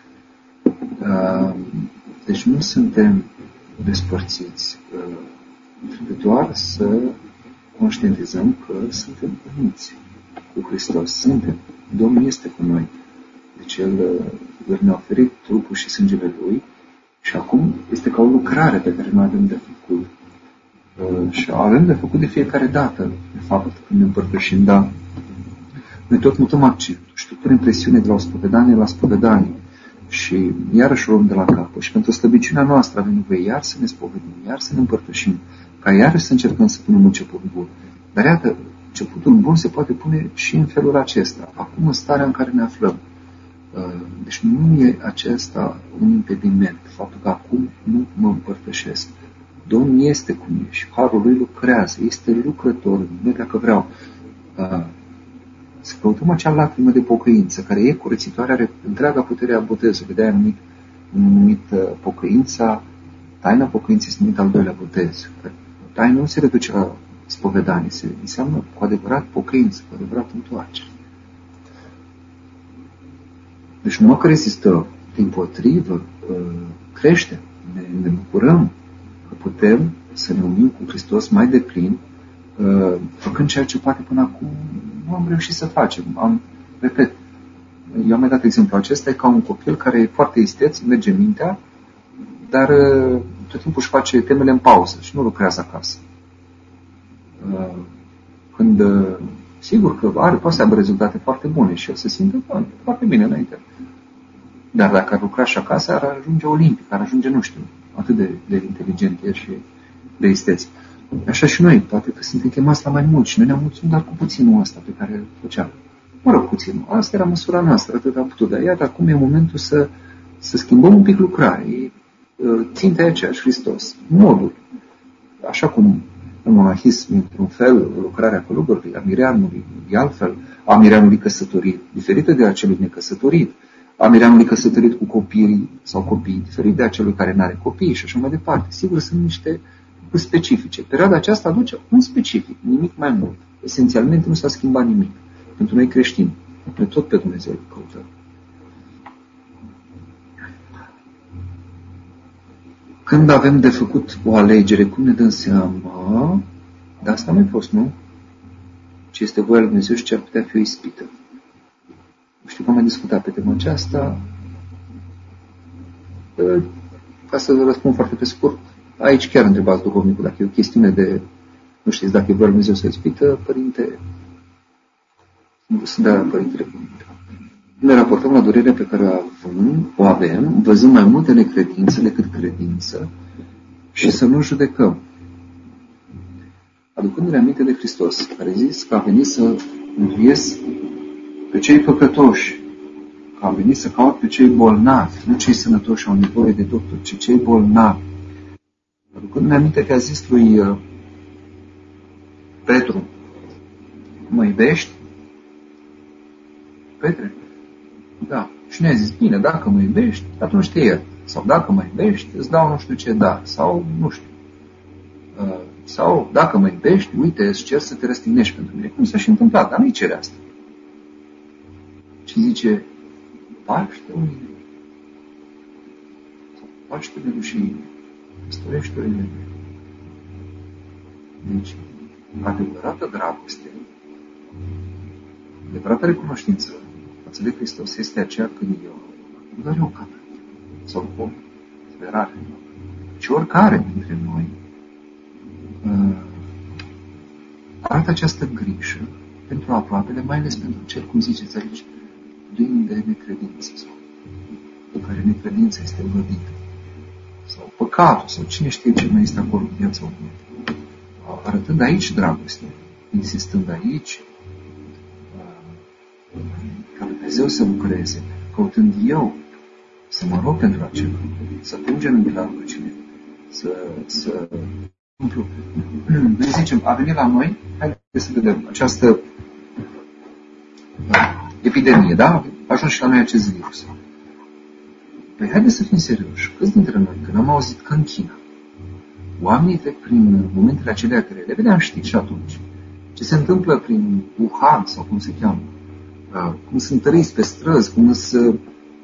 Deci nu suntem despărțiți. Trebuie doar să conștientizăm că suntem uniți cu Hristos. Suntem. Domnul este cu noi. Deci El, El ne-a oferit trupul și sângele Lui și acum este ca o lucrare pe care noi avem de făcut. Și avem de făcut de fiecare dată, de fapt, când ne împărtășim, dar noi tot mutăm accentul și tot punem presiune de la o spovedanie la spovedanie și iarăși o luăm de la capăt. Și pentru slăbiciunea noastră avem nevoie iar să ne spovedim, iar să ne împărtășim, ca iarăși să încercăm să punem început bun. Dar iată, începutul bun se poate pune și în felul acesta, acum în starea în care ne aflăm. Deci nu e acesta un impediment, faptul că acum nu mă împărtășesc. Domnul este cu mine și harul Lui lucrează, este lucrător. Noi, dacă vreau să căutăm acea lacrimă de pocăință, care e curățitoare, are întreaga putere a botezului. De-aia numit, numit pocăința, taina pocăinței este numit al doilea botez. Taina nu se reduce la spovedanie, se înseamnă cu adevărat pocăință, cu adevărat întoarcere. Deci numai că rezistăm, dimpotrivă, creștem, ne, ne bucurăm că putem să ne unim cu Hristos mai deplin, făcând ceea ce poate până acum nu am reușit să facem. Am, repet, eu am mai dat exemplu acesta, e ca un copil care e foarte isteț, merge mintea, dar tot timpul își face temele în pauză și nu lucrează acasă. Când, sigur că are, poate să aibă rezultate foarte bune și el se simte foarte bine înainte. Dar dacă ar lucra și acasă, ar ajunge olimpic, ar ajunge, nu știu, atât de, de inteligent el și de isteț. Așa și noi, poate că suntem chemați la mai mult și noi ne-am mulțumit doar cu puținul ăsta pe care îl făceam. Mă rog, puținul. Asta era măsura noastră, atât am putut. Dar iată, acum e momentul să, să schimbăm un pic lucrarea. Ținta e aceeași, Hristos. Modul. Așa cum în monahism, într-un fel, lucrarea călugărului, a mireanului, e altfel, a mireanului căsătorit, diferită de acelui necăsătorit, a mireanului căsătorit cu copii sau copii, diferit de acelui care nu are copii și așa mai departe. Sigur, sunt niște lucruri specifice. Perioada aceasta aduce un specific, nimic mai mult. Esențialmente nu s-a schimbat nimic. Pentru noi creștini, noi tot pe Dumnezeu îl căutăm. Când avem de făcut o alegere, cum ne dăm seama? Dar asta nu a fost, nu? Ce este voia lui Dumnezeu și ce ar putea fi o ispită. Știu că am mai discutat pe tema aceasta. Ca să răspund foarte pe scurt, aici chiar întrebați duhovnicul dacă e o chestiune de, nu știți, dacă e voia lui Dumnezeu să ispită, părinte, să dea părintele cuvinte. Ne raportăm la durerea pe care o avem, o avem, văzând mai multe necredințe decât credință și să nu judecăm. Aducându-ne aminte de Hristos, care a zis că a venit să mântuiesc pe cei păcătoși, că a venit să caut pe cei bolnavi, nu cei sănătoși au nevoie de doctor, ci cei bolnavi. Aducându-ne aminte că a zis lui uh, Petru, mă iubești? Petre? Da. Și ne-a zis, bine, dacă mă iubești, atunci te iert. Sau dacă mă iubești, îți dau nu știu ce da. Sau nu știu. Uh, Sau, dacă mă iubești, uite, îți cer să te răstignești pentru mine. Cum s-a și întâmplat, dar nu-i cere asta. Și zice, Paște-o mine. Sau Paște-ne rușine. Stărește-o mine. Deci, adevărată dragoste, adevărată recunoștință față de Hristos este aceea când eu, nu doar eu capăt, sau om, sperare, ci oricare dintre noi uh, arată această grijă pentru aproapele, mai ales pentru cel, cum ziceți aici, plin de necredință, sau pe care necredința este învădită, sau păcatul, sau cine știe ce mai este acolo în viața omului. Arătând aici dragoste, insistând aici ca Dumnezeu să lucreze, căutând eu să mă rog pentru acel lucru, să plângem în la rugăciune, să, să umplu. Noi zicem, a venit la noi, haideți să vedem această epidemie, da? A ajuns și la noi acest virus. Păi haideți să fim serioși. Câți dintre noi, când am auzit că în China oamenii trec prin momentele acelea grele, vedeam, știți, și atunci, ce se întâmplă prin Wuhan, sau cum se cheamă, cum sunt tăriți pe străzi, cum să...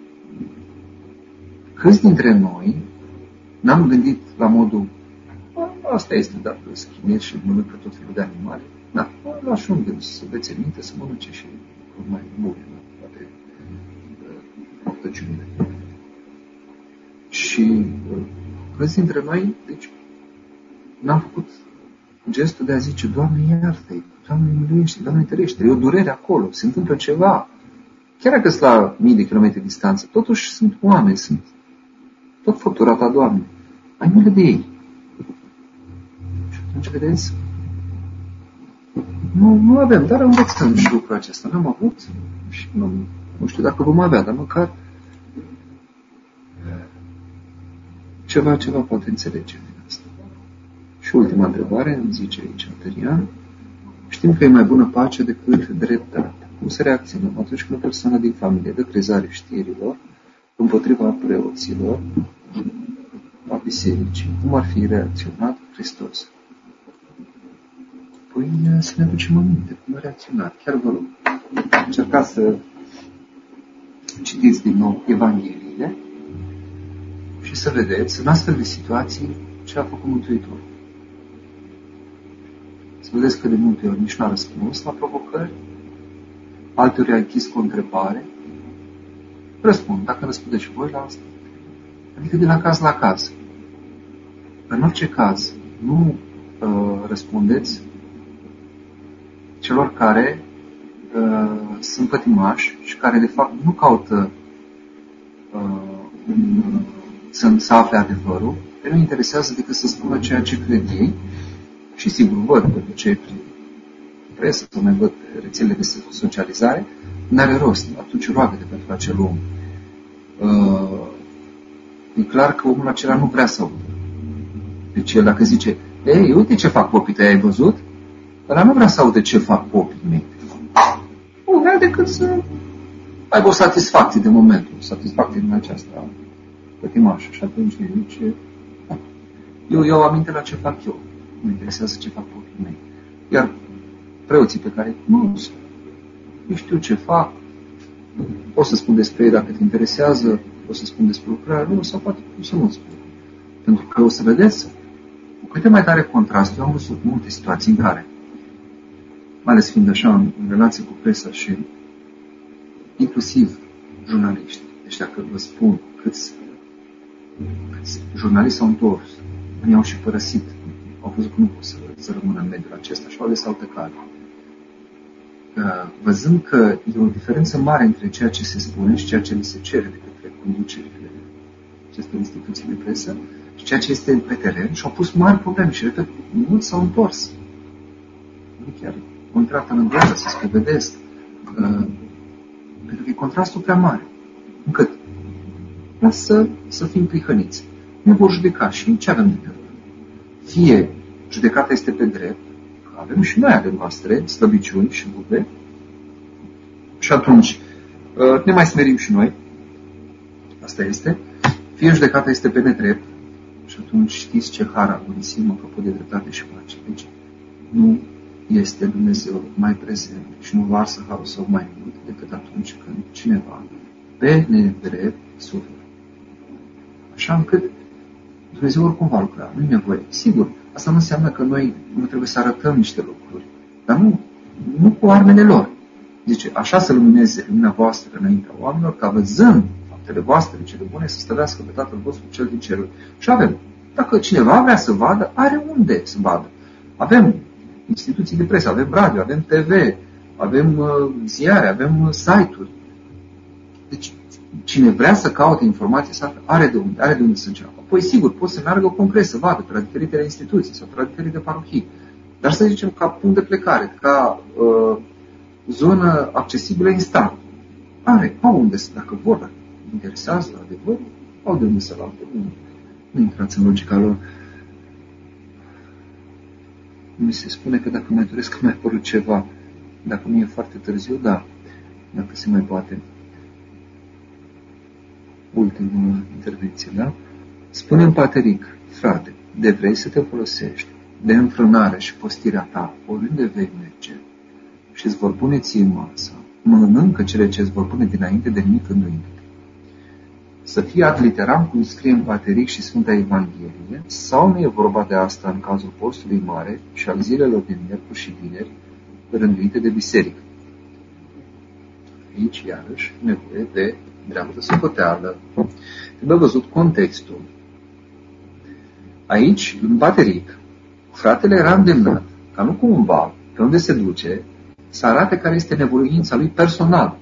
Câți dintre noi n-am gândit la modul, asta este, da, chinezi și mănâncă tot felul de animale, da, la și un gând, să vețe minte, să mănânce și mai bune, da, toate rătăciunile. Și câți dintre noi, deci, n-am făcut gestul de a zice, Doamne, iartă-i, Doamne, miluiește, Doamne, întărește, e o durere acolo, se întâmplă ceva. Chiar dacă sunt la mii de kilometri distanță, totuși sunt oameni, sunt tot făptura ta, Doamne. Ai milă de ei. Și atunci, vedeți, nu, nu avem, dar învățăm și lucrul acesta. N-am avut și nu, nu știu dacă vom avea, dar măcar ceva, ceva poate înțelege din asta. Și ultima întrebare, îmi zice aici Tărian, știm că e mai bună pace decât dreptate. Cum să reacționăm atunci când o persoană din familie dă crezare știrilor împotriva preoților a bisericii? Cum ar fi reacționat Hristos? Păi să ne ducem aminte cum a reacționat. Chiar vă rog, încercați să citiți din nou Evangheliile și să vedeți în astfel de situații ce a făcut Mântuitorul. Să vedeți că de multe ori nici n-a răspuns la provocări, alteori a închis cu o întrebare. Răspund, dacă răspundeți și voi la asta. Adică de la caz la caz. În orice caz, nu uh, răspundeți celor care uh, sunt pătimași și care de fapt nu caută uh, un, uh, să, să afle adevărul, pe nu interesează decât să spună ceea ce cred ei. Și sigur, văd de ce prin presă, sau mai văd pe rețelele de socializare, n-are rost. Atunci roagă-te pentru acel om. Uh, e clar că omul acela nu vrea să audă. Deci el dacă zice, ei, uite ce fac popii tăi, ai văzut? Ăla nu vrea să audă ce fac popii mei. Nu vrea decât să aibă o satisfacție de momentul, satisfacție din aceasta pătimașă. Și atunci el zice, eu iau aminte la ce fac eu. Mă interesează ce fac popii mei. Iar preoții pe care îi cunosc, eu știu ce fac, o să spun despre ei dacă te interesează, o să spun despre lucrarea lor, sau poate o să nu spun. Pentru că o să vedeți, cu câte mai tare contrast, eu am văzut multe situații în care, mai ales fiind așa în, în relație cu presa și inclusiv jurnaliști. Deci dacă vă spun câți, câți jurnaliști s-au întors, unii au și părăsit, au văzut că nu pot să, să rămână în mediul acesta și au ales altă cale. Văzând că e o diferență mare între ceea ce se spune și ceea ce li se cere de către conducerile acestor instituții de presă și ceea ce este pe teren, și au pus mari probleme și, repet, mulți s-au întors. Nu chiar contractă în îndoială, să spovedesc, uh, pentru că e contrastul prea mare. Încât lasă să fim prihăniți. Ne vor judeca și ce avem de gând? Fie judecata este pe drept, avem și noi ale noastre slăbiciuni și bube, și atunci ne mai smerim și noi, asta este, fie judecata este pe nedrept, Și atunci știți ce har agonisim, apropo de dreptate și pace. Deci nu este Dumnezeu mai prezent și nu varsă harul său mai mult decât atunci când cineva pe nedrept suferă. Așa încât Dumnezeu oricum va lucra, nu e nevoie. Sigur, asta nu înseamnă că noi nu trebuie să arătăm niște lucruri, dar nu, nu cu armele lor. Zice, așa să lumineze lumina voastră înaintea oamenilor, ca văzând faptele voastre cele bune să stăvească pe Tatăl vostru cel din ceruri. Și avem, dacă cineva vrea să vadă, are unde să vadă. Avem instituții de presă, avem radio, avem T V, avem uh, ziare, avem uh, site-uri. Deci, cine vrea să caute informații, să are de unde, are de unde să înceapă. Apoi, sigur, poți să meargă concret, să vadă pe la diferitele instituții sau pe la diferite parohii. Dar să zicem, ca punct de plecare, ca uh, zonă accesibilă instant. Are, au unde să, dacă vor, dacă interesează adevărul, au de unde să vadă. Nu, nu intrați în logica lor. Mi se spune că dacă mai doresc că mai apărut ceva, dacă nu e foarte târziu, da, dacă se mai poate. Ultimul intervenție, da? Spune-mi, Pateric, frate, de vrei să te folosești de înfrânare și postirea ta oriunde vei merge și îți vor pune ție în masă, mănâncă cele ce îți vor pune dinainte de nimic îndoindu-te. Să fie ad literam cum scrie în Pateric și Sfânta Evanghelie, sau nu e vorba de asta în cazul postului mare și al zilelor de miercuri și vineri rânduite de biserică. Aici, iarăși, nevoie de dreaptă socoteală. Trebuie văzut contextul. Aici, în Pateric, fratele era îndemnat ca nu cumva, pe unde se duce, să arate care este nevoința lui personal.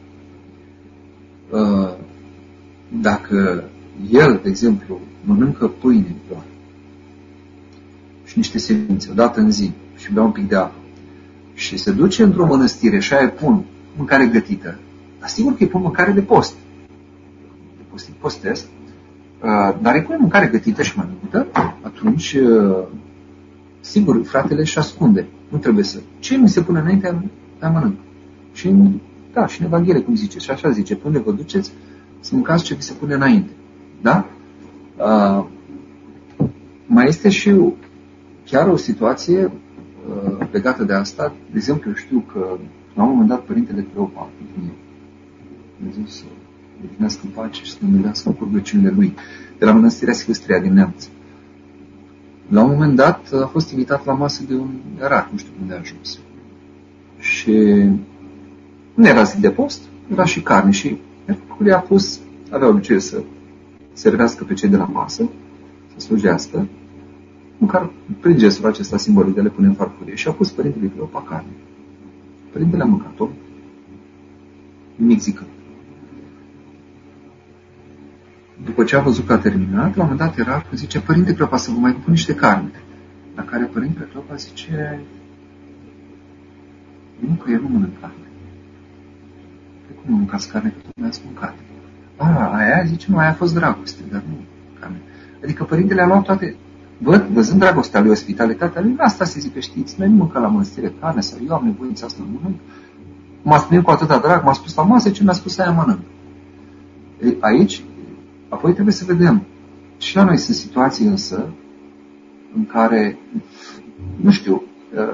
Dacă el, de exemplu, mănâncă pâine doar și niște semințe odată în zi și bea un pic de apă și se duce într-o mănăstire și aia pun mâncare gătită, asigur că îi pun mâncare de post. De postit postez, dar îi pune mâncare gătită și mai multă, atunci, sigur, fratele își ascunde. Nu trebuie să... Ce mi se pune înainte, aia mănânc. Și, da, și în Evanghelie, cum zice, și așa zice, până vă duceți, să mâncați ce vi se pune înainte. Da? Uh, mai este și chiar o situație uh, legată de asta. De exemplu, eu știu că la un moment dat Părintele Cleopa, Dumnezeu să definească în pace și să numească în curgăciunile lui, de la Mănăstirea Silvestria din Neamț. La un moment dat a fost invitat la masă de un erar, nu știu unde a ajuns. Și nu era zi de post, era și carne și Hercule a pus, avea obicei să servească pe cei de la masă, să slujească, măcar prin gestul acesta simbolic de le pune în farfurie. Și a pus Părintele Cleopa carne. Părintele a mâncat-o, nimic zicând. După ce a văzut că a terminat, la un moment dat era că zice, Părinte Cleopa, să vă mai pun niște carne. La care Părintele Cleopa zice, nu, că eu nu mănânc carne. Cum nu mâncați carne, că tot mi-ați mâncat? A, aia zice, nu, aia a fost dragoste, dar nu carne. Adică Părintele a luat toate, văd, văzând dragostea lui, ospitalitatea lui, asta se zice, știți, noi nu mâncăm la mănăstire carne, sau eu am nevoie să asta mănânc. M-ați primit cu atâta drag, m-a spus la masă, ce mi-a spus aia mănânc. E, aici, apoi trebuie să vedem. Și la noi sunt situații însă în care, nu știu,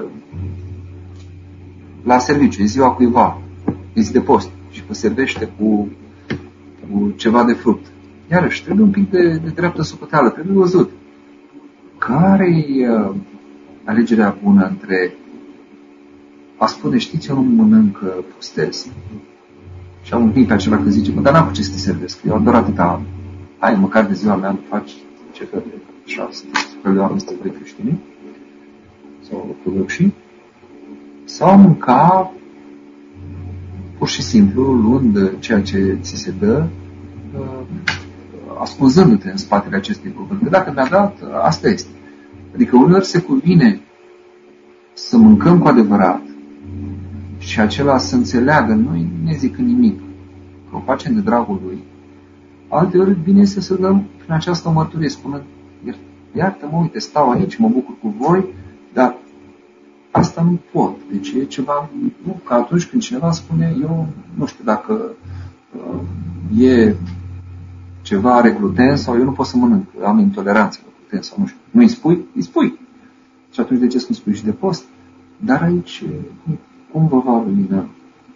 la serviciu, e ziua cuiva, e zi de post și vă servește cu, cu ceva de fruct. Iarăși, trebuie un pic de, de dreaptă socoteală, trebuie văzut. Care-i uh, alegerea bună între a spune, știți, eu nu mănânc postez. Și am un pic pe acela că zice, mă, dar n-am cu ce să te servesc, eu doar atâta am. Hai, măcar de ziua mea nu faci ce fel de așa, fel de oameni stăpâni creștini sau ortodoxi. Sau mânca pur și simplu, luând ceea ce ți se dă, ascunzându-te în spatele acestui cuvânt. Că dacă mi-a dat, asta este. Adică uneori se cuvine să mâncăm cu adevărat și acela să înțeleagă, noi ne zic nimic, că o facem de dragul lui. Alteori bine este să dăm prin această mărturie, spunând, iartă-mă, uite, stau aici, mă bucur cu voi, dar asta nu pot. Deci e ceva, nu, că atunci când cineva spune, eu nu știu dacă uh, e ceva are gluten sau eu nu pot să mănânc, am intoleranță. putem sau nu știu. Nu îi spui? Îi spui. Și atunci de ce să nu spui și de post? Dar aici, cum vă va lumina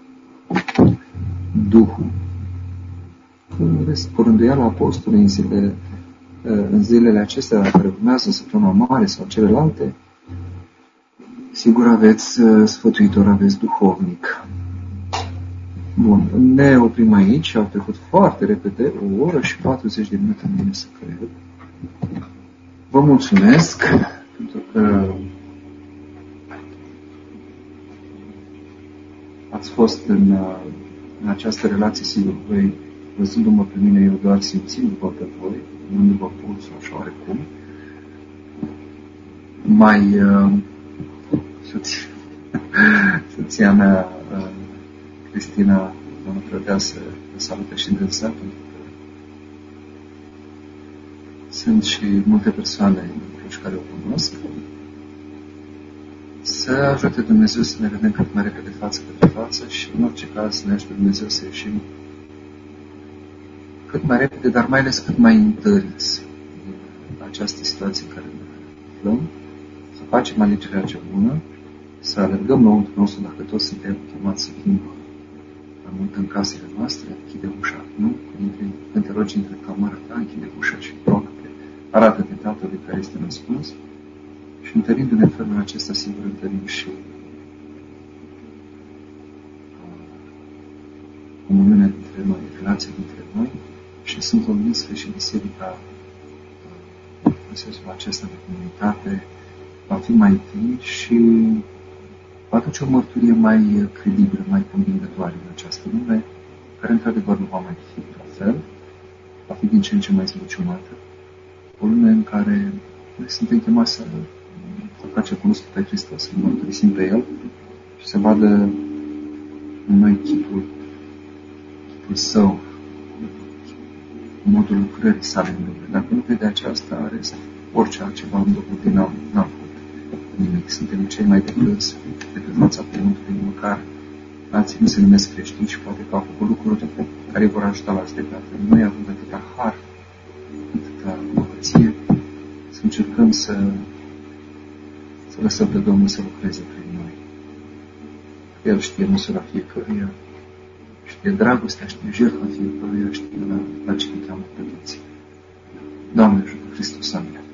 Duhul? Cu rânduială apostolului în, zile, în zilele acestea care urmează săptămâna mare sau celelalte, sigur aveți sfătuitor, aveți duhovnic. Bun, ne oprim aici, au trecut foarte repede, o oră și patruzeci de minute, nu vine să cred. Vă mulțumesc pentru că ați fost în, în această relație, sigur, voi, văzându-mă pe mine, eu doar simțindu-vă pe voi, luându-vă pulsul așa oarecum. Mai uh, soția, soția mea, uh, Cristina, domnul Crădea, să vă salută și dânsa, pentru că sunt și multe persoane în Cluj care o cunosc. Să ajute Dumnezeu să ne vedem cât mai repede față către față și în orice caz să ne ajute Dumnezeu să ieșim cât mai repede, dar mai ales cât mai întăriți în această situație în care ne aflăm, să facem alegerea cea bună, să alergăm lăuntru nostru, dacă toți suntem chemați să fim mai mult în casele noastre, închide ușa, nu? Când te rogi între camara ta, închide ușa și roagă-te, arată-te Tatălui care este răspuns și întărindu-ne în felul acesta, sigur, întărim și comuniunea dintre noi, relația dintre noi și sunt convins că și biserica în sensul acesta de comunitate va fi mai tine și va aduce o mărturie mai credibilă, mai convingătoare în această lume, care într-adevăr nu va mai fi la fel, va fi din ce în ce mai zbuciumată. O lume în care noi suntem chemați să facem cunoscut pe Hristos, să mărturisim pe El și să vadă în noi chipul, chipul Său, modul lucrării sale în lume. Dacă nu vede aceasta, rest, orice altceva în Duhul din n-am, n-am făcut nimic. Suntem cei mai decâți de pe fața Pământului, măcar alții nu se numesc creștini și poate că au făcut lucruri care vor ajuta la alți de viață. Noi avem atâta har, atâta bogăție, să încercăm să, să lăsăm pe Domnul să lucreze prin noi. El știe măsura fiecăruia, știe dragostea, știe jertfa fiecăruia, știe la, la ce ne cheamă pe toți. Doamne ajută, Hristos, amin.